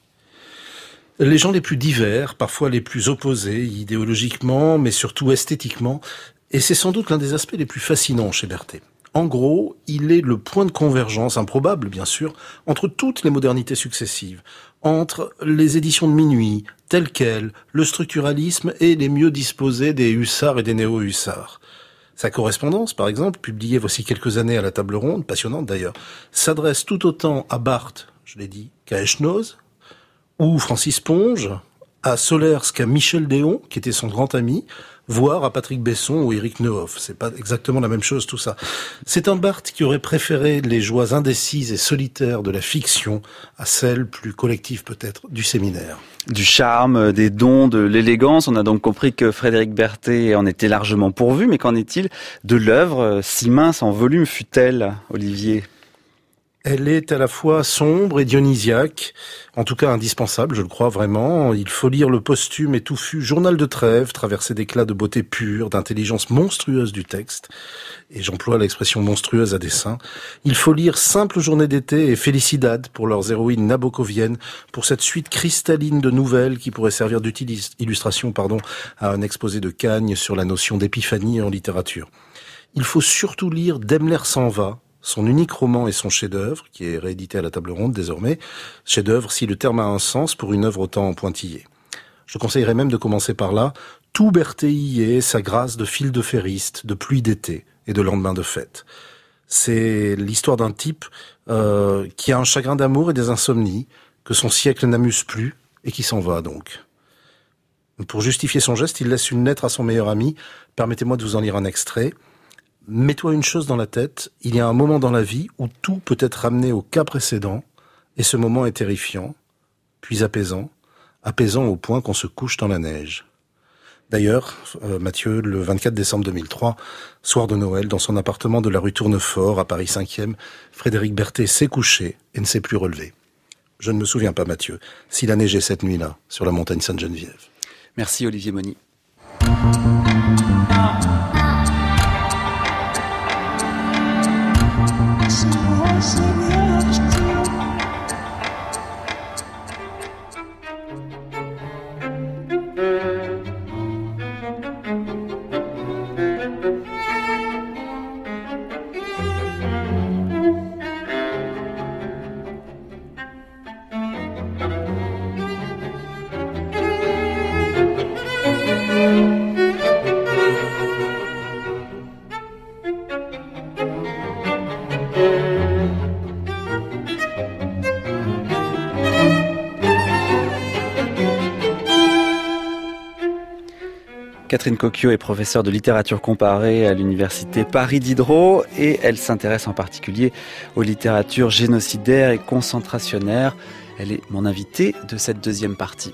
Les gens les plus divers, parfois les plus opposés, idéologiquement, mais surtout esthétiquement. Et c'est sans doute l'un des aspects les plus fascinants chez Berthet. En gros, il est le point de convergence, improbable bien sûr, entre toutes les modernités successives, entre les éditions de minuit, telles quelles, le structuralisme et les mieux disposés des hussards et des néo-hussards. Sa correspondance, par exemple, publiée voici quelques années à la Table Ronde, passionnante d'ailleurs, s'adresse tout autant à Barthes, je l'ai dit, qu'à Echnoz, ou Francis Ponge, à Solers qu'à Michel Déon, qui était son grand ami, voire à Patrick Besson ou Éric Neuhoff. C'est pas exactement la même chose, tout ça. C'est un Barthes qui aurait préféré les joies indécises et solitaires de la fiction à celles, plus collectives peut-être, du séminaire. Du charme, des dons, de l'élégance. On a donc compris que Frédéric Berthet en était largement pourvu, mais qu'en est-il de l'œuvre, si mince en volume fut-elle, Olivier ? Elle est à la fois sombre et dionysiaque, en tout cas indispensable, je le crois vraiment. Il faut lire le posthume et touffu Journal de Trêve, traversé d'éclats de beauté pure, d'intelligence monstrueuse du texte, et j'emploie l'expression monstrueuse à dessein. Il faut lire Simple journée d'été et Félicidad pour leurs héroïnes nabokoviennes, pour cette suite cristalline de nouvelles qui pourrait servir d'illustration pardon, à un exposé de Cagne sur la notion d'épiphanie en littérature. Il faut surtout lire Daimler s'en va, son unique roman et son chef-d'œuvre, qui est réédité à la Table Ronde désormais, chef-d'œuvre si le terme a un sens pour une œuvre autant pointillée. Je conseillerais même de commencer par là. Tout Berthet y est, sa grâce de fil de ferriste, de pluie d'été et de lendemain de fête. C'est l'histoire d'un type euh, qui a un chagrin d'amour et des insomnies, que son siècle n'amuse plus et qui s'en va donc. Pour justifier son geste, il laisse une lettre à son meilleur ami. Permettez-moi de vous en lire un extrait. Mets-toi une chose dans la tête, il y a un moment dans la vie où tout peut être ramené au cas précédent, et ce moment est terrifiant, puis apaisant, apaisant au point qu'on se couche dans la neige. D'ailleurs, euh, Mathieu, le vingt-quatre décembre deux mille trois, soir de Noël, dans son appartement de la rue Tournefort, à Paris cinquième, Frédéric Berthet s'est couché et ne s'est plus relevé. Je ne me souviens pas, Mathieu, s'il a neigé cette nuit-là, sur la montagne Sainte-Geneviève. Merci Olivier Moni. Catherine Cocchio est professeure de littérature comparée à l'université Paris Diderot et elle s'intéresse en particulier aux littératures génocidaires et concentrationnaires. Elle est mon invitée de cette deuxième partie.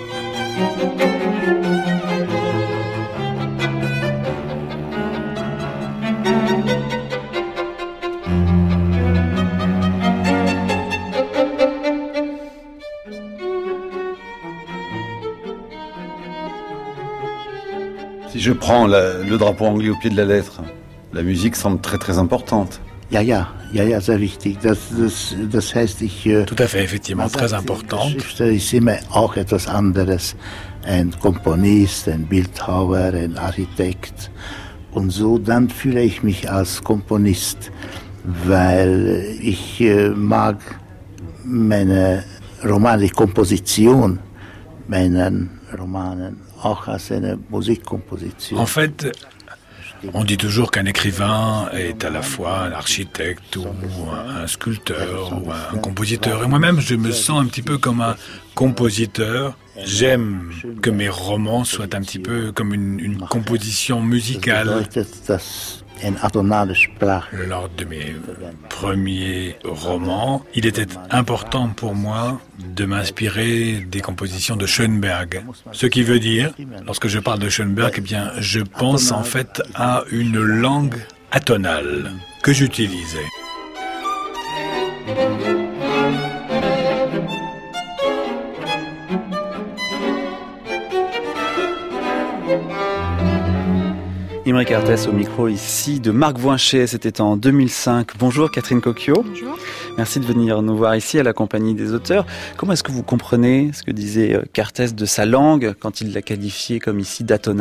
Si je prends la, le drapeau anglais au pied de la lettre, la musique semble très très importante. Ja, ja, ja, ja, sehr wichtig. Das, das, das heißt, ich, Tout à fait, effectivement, très importante. Schriftsteller ist immer auch etwas anderes. Ein Komponist, ein Bildhauer, ein Architekt. Und so, dann fühle ich mich als Komponist, weil ich äh, mag meine Roman, die Komposition meinen Romanen auch als eine Musikkomposition. En fait, on dit toujours qu'un écrivain est à la fois un architecte ou un sculpteur ou un compositeur. Et moi-même, je me sens un petit peu comme un compositeur. J'aime que mes romans soient un petit peu comme une, une composition musicale. Lors de mes premiers romans, il était important pour moi de m'inspirer des compositions de Schoenberg. Ce qui veut dire, lorsque je parle de Schoenberg, eh bien, je pense en fait à une langue atonale que j'utilisais. Imre Kertész au micro ici de Marc Voinchet, c'était en deux mille cinq. Bonjour Catherine Cocchio. Bonjour. Merci de venir nous voir ici à la compagnie des auteurs. Comment est-ce que vous comprenez ce que disait Kertész de sa langue quand il l'a qualifiée comme ici d'atonale ?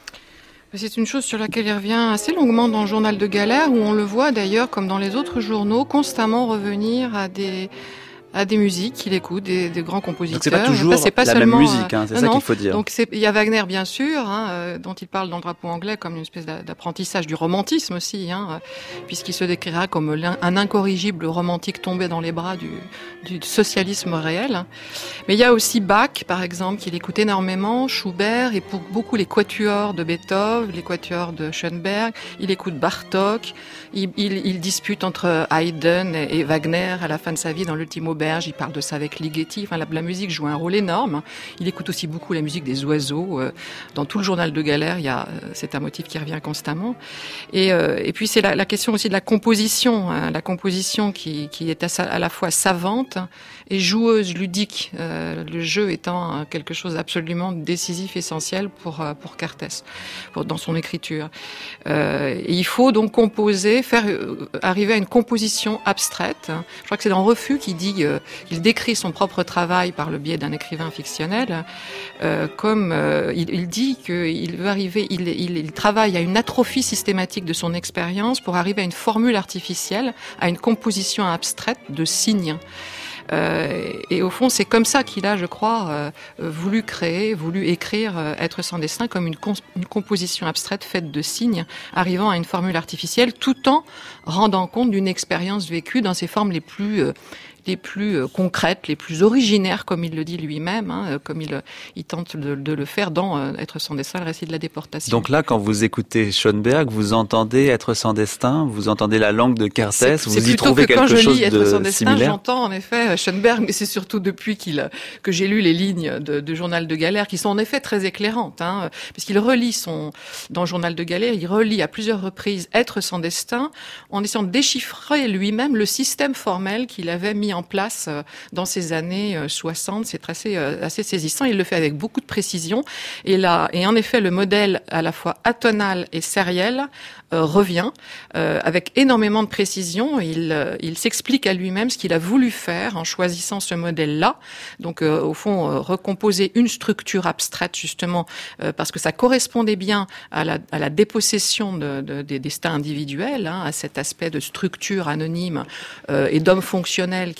C'est une chose sur laquelle il revient assez longuement dans le journal de Galère, où on le voit d'ailleurs, comme dans les autres journaux, constamment revenir à des... à des musiques qu'il écoute, des, des grands compositeurs. Donc c'est pas toujours c'est pas la seulement, même musique, hein, c'est euh, ça non. qu'il faut dire. Donc c'est, il y a Wagner bien sûr, hein, euh, dont il parle dans le drapeau anglais comme une espèce d'apprentissage du romantisme aussi, hein, puisqu'il se décrira comme un incorrigible romantique tombé dans les bras du, du socialisme réel. Mais il y a aussi Bach, par exemple, qu'il écoute énormément, Schubert, et pour beaucoup les quatuors de Beethoven, les quatuors de Schoenberg. Il écoute Bartók. Il, il, il dispute entre Haydn et, et Wagner à la fin de sa vie dans l'Ultime Auberge. Il parle de ça avec Ligeti. Enfin, la, la musique joue un rôle énorme. Il écoute aussi beaucoup la musique des oiseaux. Euh, dans tout le journal de Galère, il y a, c'est un motif qui revient constamment. Et, euh, et puis c'est la, la question aussi de la composition, hein, la composition qui, qui est à, à la fois savante et joueuse, ludique. Euh, le jeu étant quelque chose d'absolument décisif, essentiel pour pour Kertész, pour, dans son écriture. Euh, et il faut donc composer, faire euh, arriver à une composition abstraite. Je crois que c'est dans Refus qu'il dit, euh, il décrit son propre travail par le biais d'un écrivain fictionnel, euh, comme euh, il, il dit qu'il veut arriver, il, il, il travaille à une atrophie systématique de son expérience pour arriver à une formule artificielle, à une composition abstraite de signes. Euh, et au fond, c'est comme ça qu'il a, je crois, euh, voulu créer, voulu écrire euh, Être sans destin comme une, cons- une composition abstraite faite de signes, arrivant à une formule artificielle, tout en rendant compte d'une expérience vécue dans ses formes les plus euh, les plus euh, concrètes, les plus originaires, comme il le dit lui-même, hein, comme il, il tente de, de le faire dans euh, Être sans destin, le récit de la déportation. Donc là, quand vous écoutez Schoenberg, vous entendez Être sans destin, vous entendez la langue de Kertész, vous y trouvez quelque chose de similaire. C'est plutôt que quand je lis Être sans destin, j'entends en effet Schoenberg, mais c'est surtout depuis qu'il, que j'ai lu les lignes de, de Journal de Galère, qui sont en effet très éclairantes, hein, puisqu'il relit son, dans Journal de Galère, il relit à plusieurs reprises Être sans destin, en essayant de déchiffrer lui-même le système formel qu'il avait mis en place dans ces années soixante. C'est assez, assez saisissant. Il le fait avec beaucoup de précision. Et là, et en effet, le modèle à la fois atonal et sériel euh, revient euh, avec énormément de précision. Il, euh, il s'explique à lui-même ce qu'il a voulu faire en choisissant ce modèle-là. Donc, euh, au fond, euh, recomposer une structure abstraite, justement, euh, parce que ça correspondait bien à la, à la dépossession de, de, des destins individuels, hein, à cet aspect de structure anonyme euh, et d'homme fonctionnel qui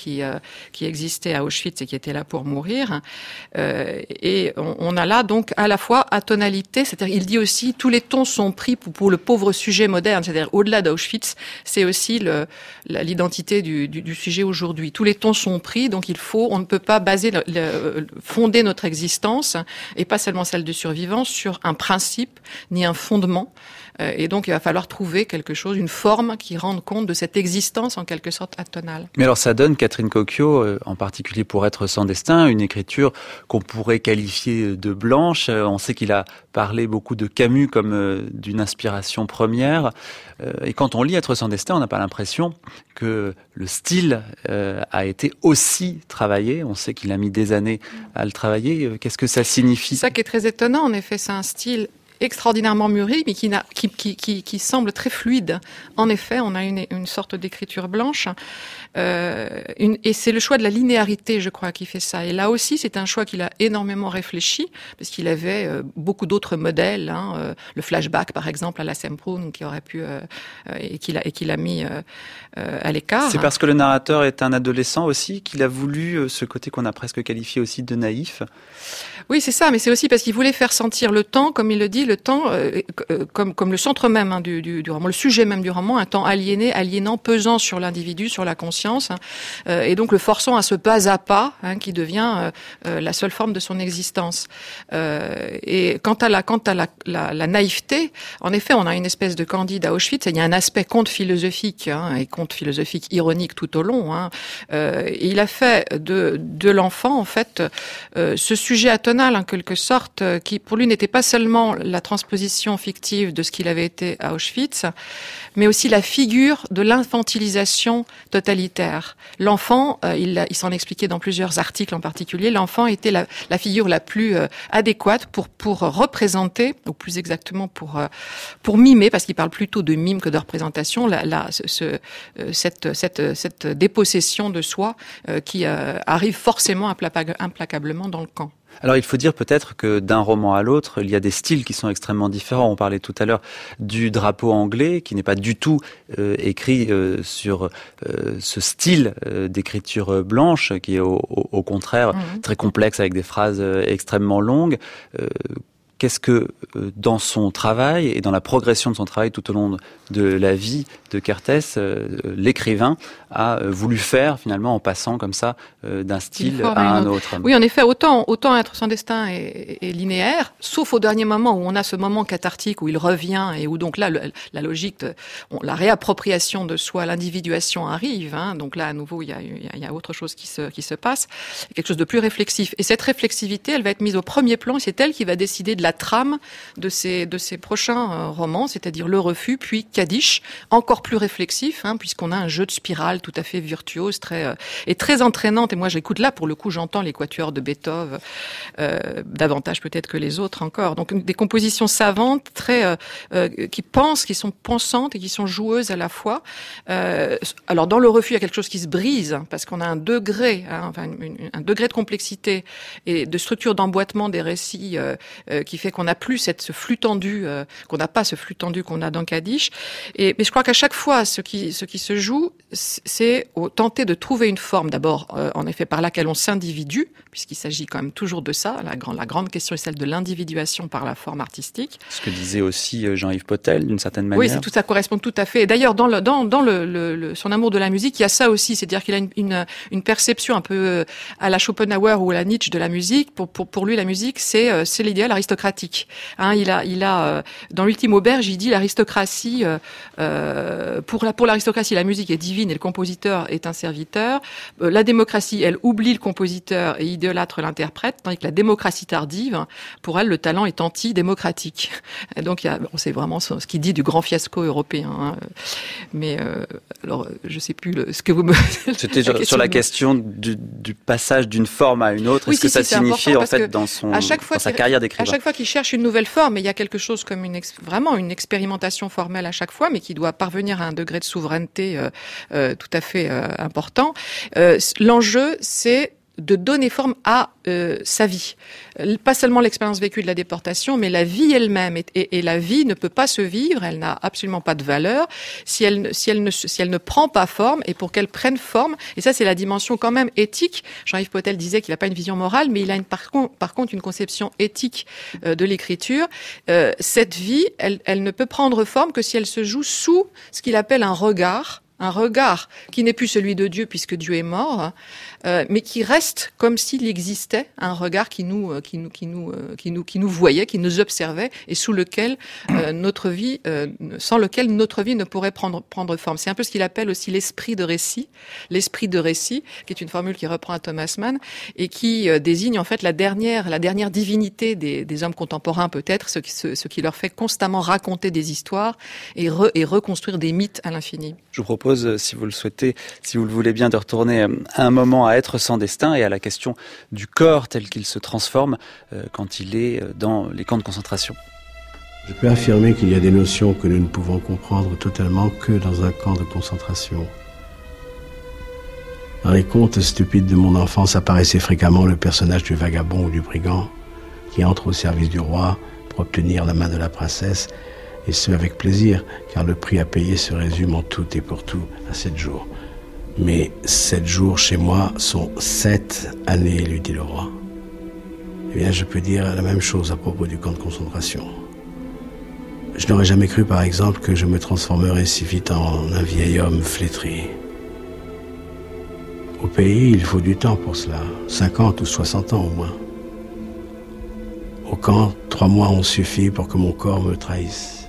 qui euh, qui existait à Auschwitz et qui était là pour mourir. Euh, et on, on a là donc à la fois atonalité, c'est-à-dire il dit aussi tous les tons sont pris pour, pour le pauvre sujet moderne, c'est-à-dire au-delà d'Auschwitz, c'est aussi le, la, l'identité du, du, du sujet aujourd'hui. Tous les tons sont pris, donc il faut, on ne peut pas baser, le, le, fonder notre existence, et pas seulement celle de survivance, sur un principe ni un fondement. Et donc, il va falloir trouver quelque chose, une forme qui rende compte de cette existence en quelque sorte atonale. Mais alors, ça donne, Catherine Cocchio, en particulier pour Être sans destin, une écriture qu'on pourrait qualifier de blanche. On sait qu'il a parlé beaucoup de Camus comme d'une inspiration première. Et quand on lit Être sans destin, on n'a pas l'impression que le style a été aussi travaillé. On sait qu'il a mis des années à le travailler. Qu'est-ce que ça signifie ? C'est ça qui est très étonnant. En effet, c'est un style extraordinairement mûri, mais qui, n'a, qui, qui, qui, qui semble très fluide. En effet, on a une, une sorte d'écriture blanche. Euh, une, et c'est le choix de la linéarité, je crois, qui fait ça. Et là aussi, c'est un choix qu'il a énormément réfléchi, parce qu'il avait euh, beaucoup d'autres modèles, hein, euh, le flashback, par exemple, à la Semprún, qui aurait pu euh, et qu'il a et qu'il a mis euh, euh, à l'écart. C'est parce que le narrateur est un adolescent aussi qu'il a voulu ce côté qu'on a presque qualifié aussi de naïf. Oui, c'est ça, mais c'est aussi parce qu'il voulait faire sentir le temps, comme il le dit, le temps euh, comme comme le centre même hein, du, du, du roman, le sujet même du roman, un temps aliéné, aliénant, pesant sur l'individu, sur la conscience, hein, euh, et donc le forçant à ce pas à pas, hein, qui devient euh, euh, la seule forme de son existence. Euh, et quant à la quant à la, la, la naïveté, en effet, on a une espèce de Candide à Auschwitz. Et il y a un aspect conte philosophique hein, et conte philosophique ironique tout au long. Hein. Euh, et il a fait de de l'enfant en fait euh, ce sujet atonal en quelque sorte, euh, qui pour lui n'était pas seulement la transposition fictive de ce qu'il avait été à Auschwitz, mais aussi la figure de l'infantilisation totalitaire. L'enfant, euh, il, il s'en expliquait dans plusieurs articles en particulier, l'enfant était la, la figure la plus euh, adéquate pour pour représenter, ou plus exactement pour euh, pour mimer, parce qu'il parle plutôt de mime que de représentation, la, la, ce, ce, euh, cette cette cette dépossession de soi euh, qui euh, arrive forcément implacablement dans le camp. Alors il faut dire peut-être que d'un roman à l'autre, il y a des styles qui sont extrêmement différents. On parlait tout à l'heure du drapeau anglais, qui n'est pas du tout euh, écrit euh, sur euh, ce style euh, d'écriture blanche, qui est au, au, au contraire mmh. très complexe avec des phrases euh, extrêmement longues. Euh, Qu'est-ce que, euh, dans son travail et dans la progression de son travail tout au long de la vie de Kertész, euh, l'écrivain a euh, voulu faire finalement en passant comme ça euh, d'un style à un autre. Oui, en effet, autant autant Être sans destin est, est linéaire, sauf au dernier moment où on a ce moment cathartique où il revient et où donc là le, la logique, de, on, la réappropriation de soi, l'individuation arrive. Hein, donc là, à nouveau, il y a, il y a autre chose qui se qui se passe, quelque chose de plus réflexif. Et cette réflexivité, elle va être mise au premier plan. Et c'est elle qui va décider de la trame de ces de ces prochains euh, romans, c'est-à-dire Le Refus, puis Kaddish, encore plus réflexif, hein, puisqu'on a un jeu de spirale tout à fait virtuose, très euh, et très entraînante. Et moi, j'écoute là, pour le coup, j'entends les quatuors de Beethoven euh, davantage peut-être que les autres encore. Donc des compositions savantes, très euh, euh, qui pensent, qui sont pensantes et qui sont joueuses à la fois. Euh, alors dans Le Refus, il y a quelque chose qui se brise hein, parce qu'on a un degré, hein, enfin une, une, un degré de complexité et de structure d'emboîtement des récits euh, euh, qui fait qu'on n'a plus cette, ce flux tendu, euh, qu'on n'a pas ce flux tendu qu'on a dans Kaddish. Et mais je crois qu'à chaque fois, ce qui, ce qui se joue, c'est au, tenter de trouver une forme, d'abord, euh, en effet, par laquelle on s'individue, puisqu'il s'agit quand même toujours de ça. La grande, la grande question est celle de l'individuation par la forme artistique. Ce que disait aussi Jean-Yves Potel, d'une certaine manière. Oui, c'est tout, ça correspond tout à fait. Et d'ailleurs, dans, le, dans, dans le, le, le, son amour de la musique, il y a ça aussi, c'est-à-dire qu'il a une, une, une perception un peu à la Schopenhauer ou à la Nietzsche de la musique. Pour, pour, pour lui, la musique, c'est, c'est l'idéal aristocratique. Hein, il a, il a, euh, dans l'Ultime Auberge, il dit l'aristocratie, euh, euh, pour la, pour l'aristocratie, la musique est divine et le compositeur est un serviteur. Euh, la démocratie, elle oublie le compositeur et idolâtre l'interprète, tandis que la démocratie tardive, pour elle, le talent est anti-démocratique. Et donc, il y a, bon, c'est vraiment ce, ce qu'il dit du grand fiasco européen. Hein. Mais euh, alors, je sais plus le, ce que vous me. C'était sur, sur la question du, du passage d'une forme à une autre. Oui, Est-ce si, que ça si, signifiait en fait dans son, à chaque fois dans sa carrière d'écrivain? À chaque fois qu'il cherche une nouvelle forme, il y a quelque chose comme une ex, vraiment une expérimentation formelle à chaque fois, mais qui doit parvenir à un degré de souveraineté euh, euh, tout à fait euh, important. Euh, l'enjeu, c'est de donner forme à euh, sa vie. Pas seulement l'expérience vécue de la déportation, mais la vie elle-même. Et, et, et la vie ne peut pas se vivre, elle n'a absolument pas de valeur si elle, si elle, ne, si elle ne prend pas forme, et pour qu'elle prenne forme, et ça c'est la dimension quand même éthique. Jean-Yves Potel disait qu'il n'a pas une vision morale, mais il a une, par, contre, par contre une conception éthique euh, de l'écriture. Euh, cette vie, elle, elle ne peut prendre forme que si elle se joue sous ce qu'il appelle un regard, un regard qui n'est plus celui de Dieu puisque Dieu est mort, euh, mais qui reste comme s'il existait, un regard qui nous, qui nous, qui nous, qui nous, qui nous voyait, qui nous observait, et sous lequel euh, notre vie, euh, sans lequel notre vie ne pourrait prendre prendre forme. C'est un peu ce qu'il appelle aussi l'esprit de récit, l'esprit de récit, qui est une formule qui reprend à Thomas Mann et qui euh, désigne en fait la dernière, la dernière divinité des, des hommes contemporains peut-être, ce qui, ce, ce qui leur fait constamment raconter des histoires et, re, et reconstruire des mythes à l'infini. Je vous propose, si vous le souhaitez, si vous le voulez bien, de retourner un moment à Être sans destin et à la question du corps tel qu'il se transforme euh, quand il est dans les camps de concentration. Je peux affirmer qu'il y a des notions que nous ne pouvons comprendre totalement que dans un camp de concentration. Dans les contes stupides de mon enfance apparaissait fréquemment le personnage du vagabond ou du brigand qui entre au service du roi pour obtenir la main de la princesse, et ce avec plaisir, car le prix à payer se résume en tout et pour tout à sept jours. Mais sept jours chez moi sont sept années, lui dit le roi. Eh bien, je peux dire la même chose à propos du camp de concentration. Je n'aurais jamais cru, par exemple, que je me transformerais si vite en un vieil homme flétri. Au pays, il faut du temps pour cela, cinquante ou soixante ans au moins. Au camp, trois mois ont suffi pour que mon corps me trahisse.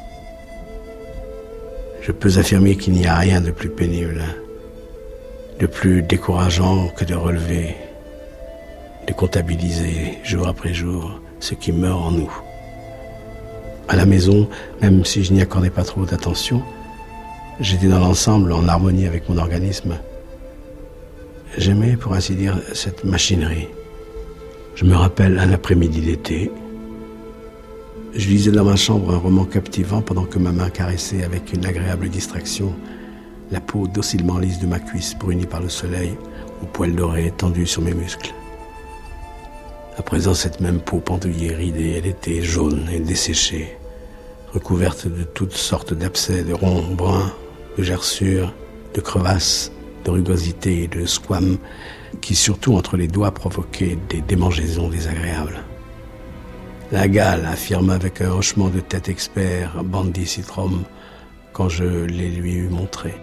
Je peux affirmer qu'il n'y a rien de plus pénible, de plus décourageant que de relever, de comptabiliser jour après jour ce qui meurt en nous. À la maison, même si je n'y accordais pas trop d'attention, j'étais dans l'ensemble en harmonie avec mon organisme. J'aimais, pour ainsi dire, cette machinerie. Je me rappelle un après-midi d'été. Je lisais dans ma chambre un roman captivant pendant que ma main caressait avec une agréable distraction la peau docilement lisse de ma cuisse brunie par le soleil, aux poils dorés tendus sur mes muscles. À présent, cette même peau pendouillée, ridée, elle était jaune et desséchée, recouverte de toutes sortes d'abcès, de ronds bruns, de gerçures, de crevasses, de rugosités et de squames qui, surtout entre les doigts, provoquaient des démangeaisons désagréables. La gale affirma avec un hochement de tête expert « Bandi citrom » quand je les lui eus montrés.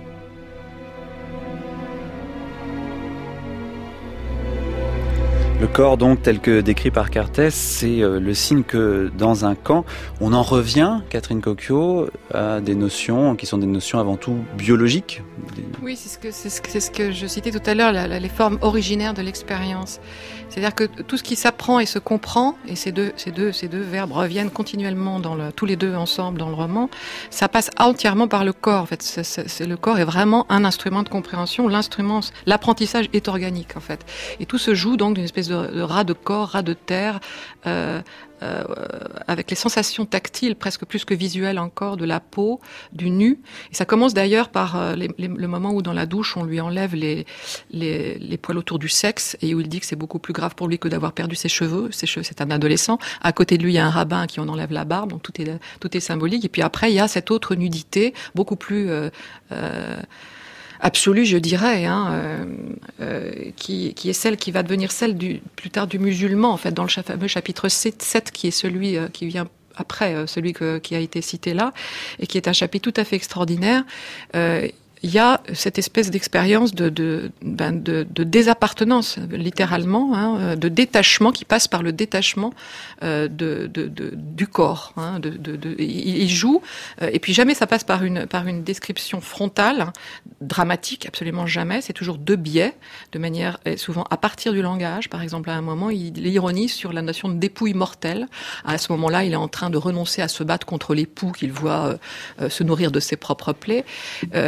Le corps, donc, tel que décrit par Cartès, c'est le signe que dans un camp, on en revient, Catherine Cocchio, à des notions qui sont des notions avant tout biologiques. Oui, c'est ce que, c'est ce que, c'est ce que je citais tout à l'heure, la, la, les formes originaires de l'expérience. C'est-à-dire que tout ce qui s'apprend et se comprend, et ces deux, ces deux, ces deux verbes reviennent continuellement dans le, tous les deux ensemble dans le roman, ça passe entièrement par le corps. En fait, c'est, c'est, c'est, le corps est vraiment un instrument de compréhension. L'instrument, l'apprentissage est organique, en fait. Et tout se joue donc d'une espèce de, de ras de corps, ras de terre, euh, Euh, avec les sensations tactiles, presque plus que visuelles encore, de la peau, du nu. Et ça commence d'ailleurs par euh, les, les, le moment où dans la douche, on lui enlève les, les, les poils autour du sexe et où il dit que c'est beaucoup plus grave pour lui que d'avoir perdu ses cheveux. Ses cheveux, c'est un adolescent. À côté de lui, il y a un rabbin qui en enlève la barbe, donc tout est, tout est symbolique. Et puis après, il y a cette autre nudité, beaucoup plus... Euh, euh, absolue, je dirais, hein, euh, euh, qui, qui est celle qui va devenir celle du, plus tard du musulman, en fait, dans le fameux chapitre sept, qui est celui euh, qui vient après, euh, celui que, qui a été cité là, et qui est un chapitre tout à fait extraordinaire. Euh, il y a cette espèce d'expérience de, de, ben de, de désappartenance, littéralement, hein, de détachement qui passe par le détachement euh, de, de, de, du corps. Hein, de, de, de, il, il joue, euh, et puis jamais ça passe par une, par une description frontale, hein, dramatique, absolument jamais. C'est toujours de biais, de manière souvent à partir du langage. Par exemple, à un moment, il, il ironise sur la notion de dépouille mortelle. À ce moment-là, il est en train de renoncer à se battre contre l'époux qu'il voit euh, se nourrir de ses propres plaies. Euh, et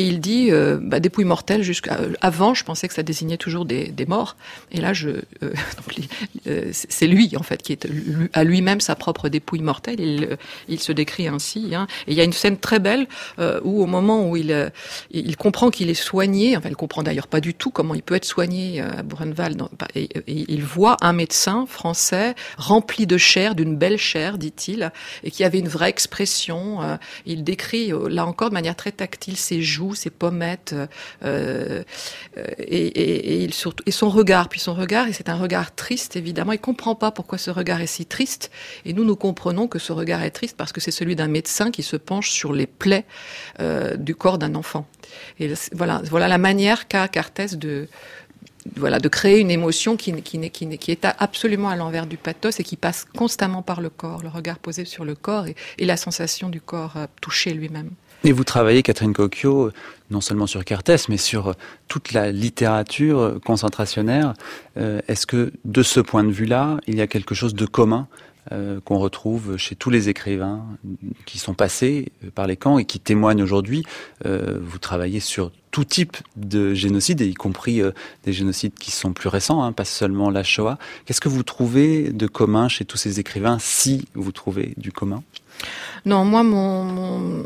et il dit euh, bah, dépouille mortelle. Jusqu'à avant, je pensais que ça désignait toujours des, des morts, et là, je, euh, donc, euh, c'est lui en fait qui est à lui-même sa propre dépouille mortelle. Il, il se décrit ainsi. Hein. Et il y a une scène très belle euh, où, au moment où il, euh, il comprend qu'il est soigné, enfin, il comprend d'ailleurs pas du tout comment il peut être soigné euh, à Buchenwald, dans, et, et il voit un médecin français rempli de chair, d'une belle chair, dit-il, et qui avait une vraie expression. Euh, il décrit euh, là encore de manière très tactile ses joues, ses pommettes, euh, et, et, et, il, surtout, et son regard. Puis son regard, et c'est un regard triste évidemment. Il comprend pas pourquoi ce regard est si triste, et nous nous comprenons que ce regard est triste parce que c'est celui d'un médecin qui se penche sur les plaies euh, du corps d'un enfant. Et voilà, voilà la manière qu'a Cartès de voilà de créer une émotion qui, qui, qui, qui est absolument à l'envers du pathos et qui passe constamment par le corps, le regard posé sur le corps et, et la sensation du corps euh, touché lui-même. Et vous travaillez, Catherine Cocchio, non seulement sur Cartès, mais sur toute la littérature concentrationnaire. Euh, est-ce que, de ce point de vue-là, il y a quelque chose de commun euh, qu'on retrouve chez tous les écrivains qui sont passés par les camps et qui témoignent aujourd'hui? euh, Vous travaillez sur tout type de génocide, et y compris euh, des génocides qui sont plus récents, hein, pas seulement la Shoah. Qu'est-ce que vous trouvez de commun chez tous ces écrivains, si vous trouvez du commun? Non, moi, mon... mon...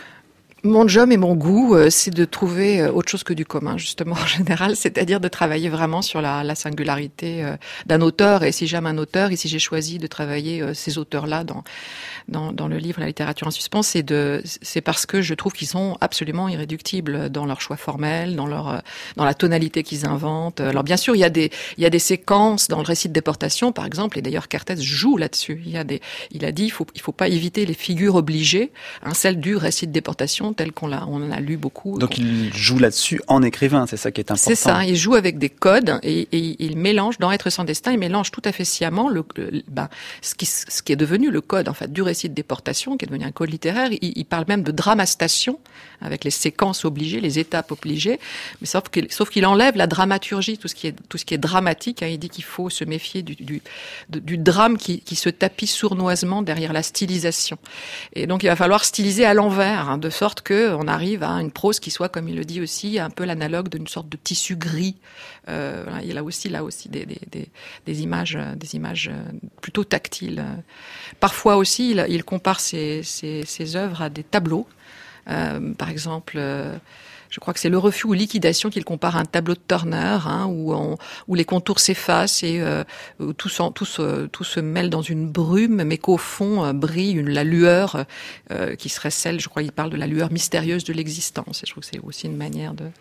Mon job et mon goût, euh, c'est de trouver euh, autre chose que du commun, justement, en général, c'est-à-dire de travailler vraiment sur la, la singularité euh, d'un auteur. Et si j'aime un auteur, ici j'ai choisi de travailler euh, ces auteurs-là dans, dans dans le livre La littérature en suspens, c'est de c'est parce que je trouve qu'ils sont absolument irréductibles dans leur choix formel, dans leur euh, dans la tonalité qu'ils inventent. Alors bien sûr, il y a des il y a des séquences dans le récit de déportation, par exemple, et d'ailleurs Cartès joue là-dessus. Il y a des il a dit il faut il faut pas éviter les figures obligées, hein, celle du récit de déportation tel qu'on l'a, on en a lu beaucoup. Donc il joue là-dessus en écrivain, c'est ça qui est important. C'est ça, il joue avec des codes et, et il mélange, dans Être sans destin, il mélange tout à fait sciemment le, le, ben, ce, qui, ce qui est devenu le code en fait du récit de déportation, qui est devenu un code littéraire. Il, il parle même de dramastation, avec les séquences obligées, les étapes obligées, mais sauf qu'il, sauf qu'il enlève la dramaturgie, tout ce qui est, tout ce qui est dramatique. Hein, il dit qu'il faut se méfier du, du, du, du drame qui, qui se tapit sournoisement derrière la stylisation. Et donc il va falloir styliser à l'envers, hein, de sorte que on arrive à une prose qui soit, comme il le dit aussi, un peu l'analogue d'une sorte de tissu gris. Euh, voilà, il a aussi là aussi des, des, des, des images, des images plutôt tactiles. Parfois aussi, il, il compare ses, ses, ses œuvres à des tableaux. Euh, par exemple. Euh, Je crois que c'est Le refus ou liquidation qu'il compare à un tableau de Turner, hein, où, on, où les contours s'effacent et euh, où tout, s'en, tout, se, tout se mêle dans une brume, mais qu'au fond euh, brille une, la lueur euh, qui serait celle, je crois qu'il parle de la lueur mystérieuse de l'existence. Et je trouve que c'est aussi une manière de...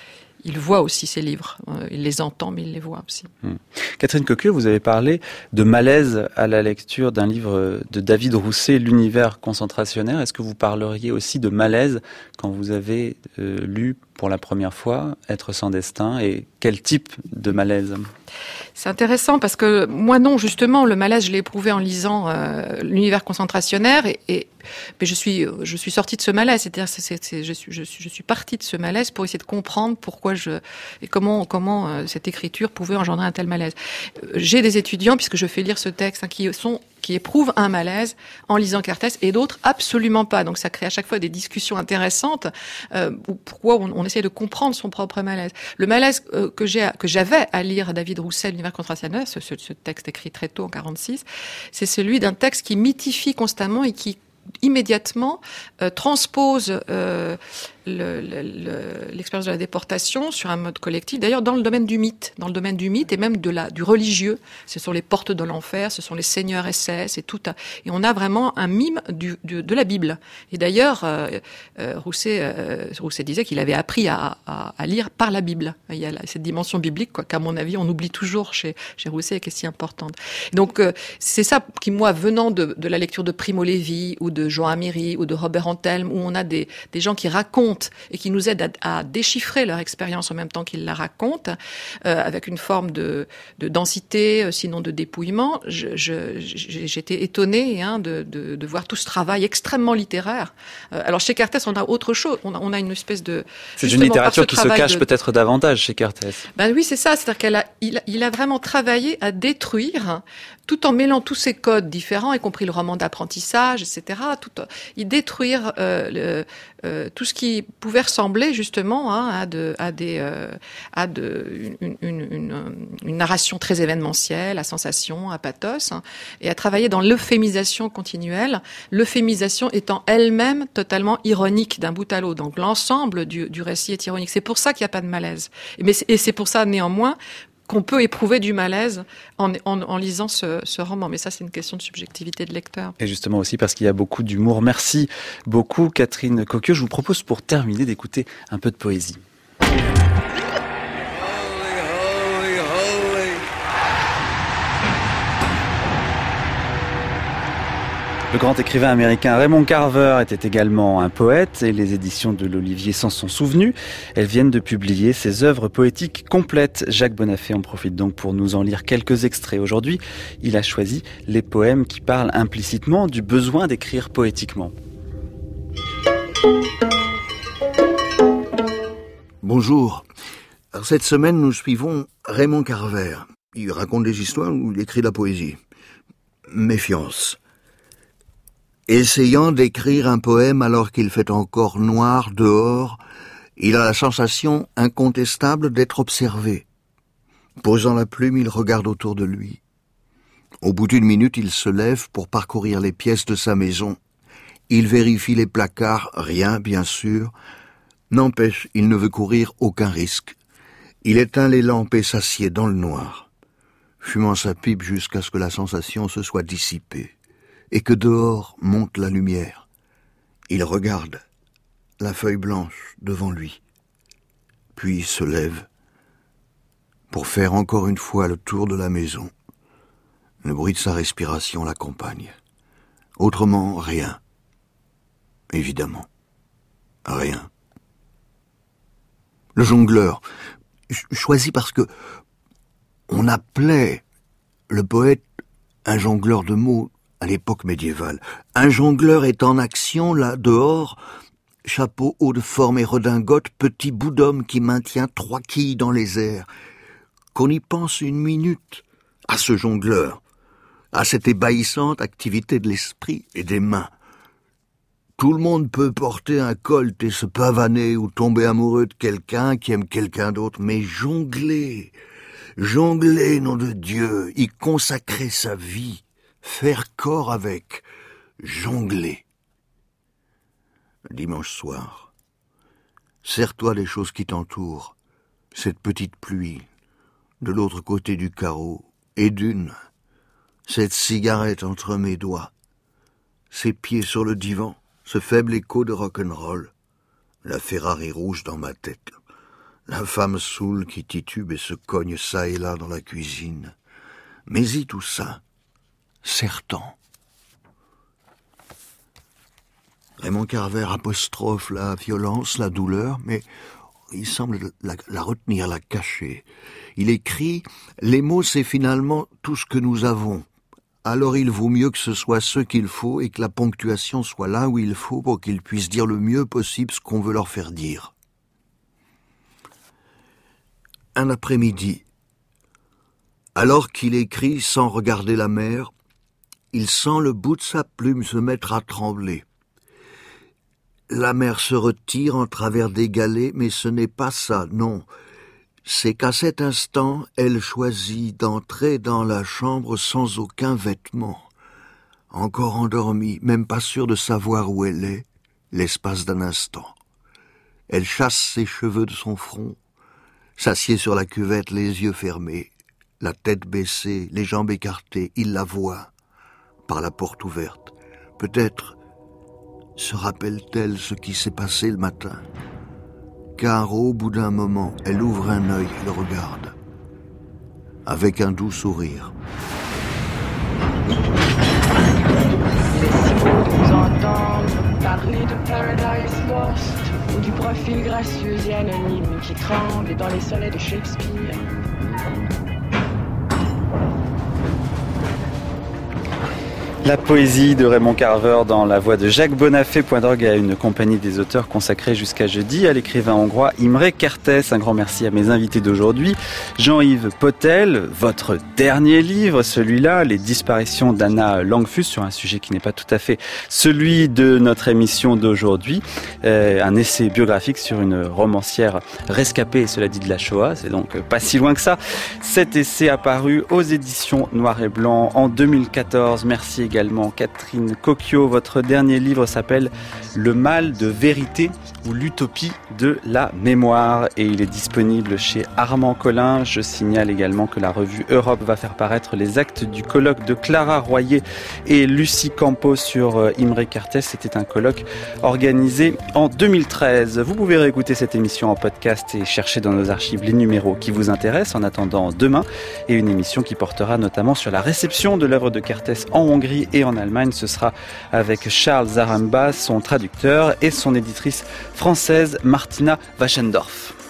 Il voit aussi ces livres, il les entend, mais il les voit aussi. Mmh. Catherine Cocchio, vous avez parlé de malaise à la lecture d'un livre de David Rousset, L'univers concentrationnaire. Est-ce que vous parleriez aussi de malaise quand vous avez euh, lu pour la première fois Être sans destin, et quel type de malaise? C'est intéressant parce que moi non, justement, le malaise je l'ai éprouvé en lisant euh, L'univers concentrationnaire, et, et mais je suis je suis sortie de ce malaise, c'est-à-dire c'est, c'est, c'est, je suis je suis je suis partie de ce malaise pour essayer de comprendre pourquoi je et comment comment euh, cette écriture pouvait engendrer un tel malaise. J'ai des étudiants, puisque je fais lire ce texte, hein, qui sont qui éprouvent un malaise en lisant Cartès, et d'autres absolument pas. Donc ça crée à chaque fois des discussions intéressantes. Euh, pourquoi on, on essaie de comprendre son propre malaise. Le malaise euh, que j'ai que j'avais à lire David Rousset, L'univers concentrationnaire, ce, ce, ce texte écrit très tôt en quarante-six, c'est celui d'un texte qui mythifie constamment et qui immédiatement euh, transpose euh, le, le, le, l'expérience de la déportation sur un mode collectif, d'ailleurs dans le domaine du mythe, dans le domaine du mythe et même de la, du religieux. Ce sont les portes de l'enfer, ce sont les seigneurs S S et tout. À, et on a vraiment un mime du, du, de la Bible. Et d'ailleurs, euh, euh, Rousset, euh, Rousset disait qu'il avait appris à, à, à lire par la Bible. Il y a cette dimension biblique, quoi, qu'à mon avis on oublie toujours chez, chez Rousset et qui est si importante. Et donc euh, c'est ça qui, moi, venant de, de la lecture de Primo Levi ou de Jean Amiri ou de Robert Antelme, où on a des, des gens qui racontent et qui nous aident à, à déchiffrer leur expérience en même temps qu'ils la racontent, euh, avec une forme de, de densité, sinon de dépouillement. Je, je, j'étais étonnée, hein, de, de, de voir tout ce travail extrêmement littéraire. Euh, alors chez Cartès, on a autre chose. On a, on a une espèce de... C'est une littérature qui se cache de... peut-être davantage chez Cartès. Ben oui, c'est ça. C'est-à-dire qu'il a, il, il a vraiment travaillé à détruire, tout en mêlant tous ces codes différents, y compris le roman d'apprentissage, et cetera, pas tout, y détruire euh, le, euh, tout ce qui pouvait ressembler justement hein, à, de, à des, euh, à de, une, une, une, une narration très événementielle, à sensation, à pathos, hein, et à travailler dans l'euphémisation continuelle. L'euphémisation étant elle-même totalement ironique d'un bout à l'autre. Donc l'ensemble du, du récit est ironique. C'est pour ça qu'il n'y a pas de malaise. Mais c'est, et c'est pour ça néanmoins qu'on peut éprouver du malaise en, en, en lisant ce, ce roman. Mais ça, c'est une question de subjectivité de lecteur. Et justement aussi parce qu'il y a beaucoup d'humour. Merci beaucoup, Catherine Coqueux. Je vous propose pour terminer d'écouter un peu de poésie. Le grand écrivain américain Raymond Carver était également un poète et les éditions de l'Olivier s'en sont souvenues. Elles viennent de publier ses œuvres poétiques complètes. Jacques Bonafé en profite donc pour nous en lire quelques extraits. Aujourd'hui, il a choisi les poèmes qui parlent implicitement du besoin d'écrire poétiquement. Bonjour. Alors, cette semaine, nous suivons Raymond Carver. Il raconte des histoires où il écrit de la poésie. Méfiance. Essayant d'écrire un poème alors qu'il fait encore noir dehors, il a la sensation incontestable d'être observé. Posant la plume, il regarde autour de lui. Au bout d'une minute, il se lève pour parcourir les pièces de sa maison. Il vérifie les placards, rien, bien sûr. N'empêche, il ne veut courir aucun risque. Il éteint les lampes et s'assied dans le noir, fumant sa pipe jusqu'à ce que la sensation se soit dissipée et que dehors monte la lumière. Il regarde la feuille blanche devant lui, puis se lève pour faire encore une fois le tour de la maison. Le bruit de sa respiration l'accompagne. Autrement, rien. Évidemment, rien. Le jongleur, choisi parce que on appelait le poète un jongleur de mots à l'époque médiévale. Un jongleur est en action, là, dehors, chapeau haut de forme et redingote, petit bout d'homme qui maintient trois quilles dans les airs. Qu'on y pense une minute à ce jongleur, à cette ébahissante activité de l'esprit et des mains. Tout le monde peut porter un colt et se pavaner ou tomber amoureux de quelqu'un qui aime quelqu'un d'autre, mais jongler, jongler, nom de Dieu, y consacrer sa vie, faire corps avec, jongler. Dimanche soir, serre-toi des choses qui t'entourent, cette petite pluie, de l'autre côté du carreau, et d'une, cette cigarette entre mes doigts, ses pieds sur le divan, ce faible écho de rock'n'roll, la Ferrari rouge dans ma tête, la femme saoule qui titube et se cogne ça et là dans la cuisine. Mais y tout ça, sertant. Raymond Carver apostrophe la violence, la douleur, mais il semble la, la retenir, la cacher. Il écrit « Les mots, c'est finalement tout ce que nous avons. Alors il vaut mieux que ce soit ce qu'il faut et que la ponctuation soit là où il faut pour qu'ils puissent dire le mieux possible ce qu'on veut leur faire dire. » Un après-midi, alors qu'il écrit sans regarder la mer, il sent le bout de sa plume se mettre à trembler. La mer se retire en travers des galets, mais ce n'est pas ça, non. C'est qu'à cet instant, elle choisit d'entrer dans la chambre sans aucun vêtement. Encore endormie, même pas sûre de savoir où elle est, l'espace d'un instant. Elle chasse ses cheveux de son front, s'assied sur la cuvette, les yeux fermés, la tête baissée, les jambes écartées. Il la voit par la porte ouverte. Peut-être se rappelle-t-elle ce qui s'est passé le matin. Car au bout d'un moment, elle ouvre un œil et le regarde, avec un doux sourire. C'est si beau de vous entendre parler de Paradise Lost, ou du profil gracieux et anonyme qui tremble dans les sonnets de Shakespeare. La poésie de Raymond Carver dans la voix de Jacques Bonafé, point d'orgue à une compagnie des auteurs consacrée jusqu'à jeudi à l'écrivain hongrois Imre Kertész. Un grand merci à mes invités d'aujourd'hui. Jean-Yves Potel, votre dernier livre, celui-là, Les disparitions d'Anna Langfuss, sur un sujet qui n'est pas tout à fait celui de notre émission d'aujourd'hui. Euh, un essai biographique sur une romancière rescapée, cela dit, de la Shoah. C'est donc pas si loin que ça. Cet essai apparu aux éditions Noir et Blanc en deux mille quatorze. Merci également également Catherine Cocchio. Votre dernier livre s'appelle Le mal de vérité ou l'utopie de la mémoire et il est disponible chez Armand Collin. Je signale également que la revue Europe va faire paraître les actes du colloque de Clara Royer et Lucie Campos sur Imre Kertész. C'était un colloque organisé en deux mille treize. Vous pouvez réécouter cette émission en podcast et chercher dans nos archives les numéros qui vous intéressent en attendant demain et une émission qui portera notamment sur la réception de l'œuvre de Kertész en Hongrie et en Allemagne. Ce sera avec Charles Zaramba, son traducteur, et son éditrice française Martina Waschendorf.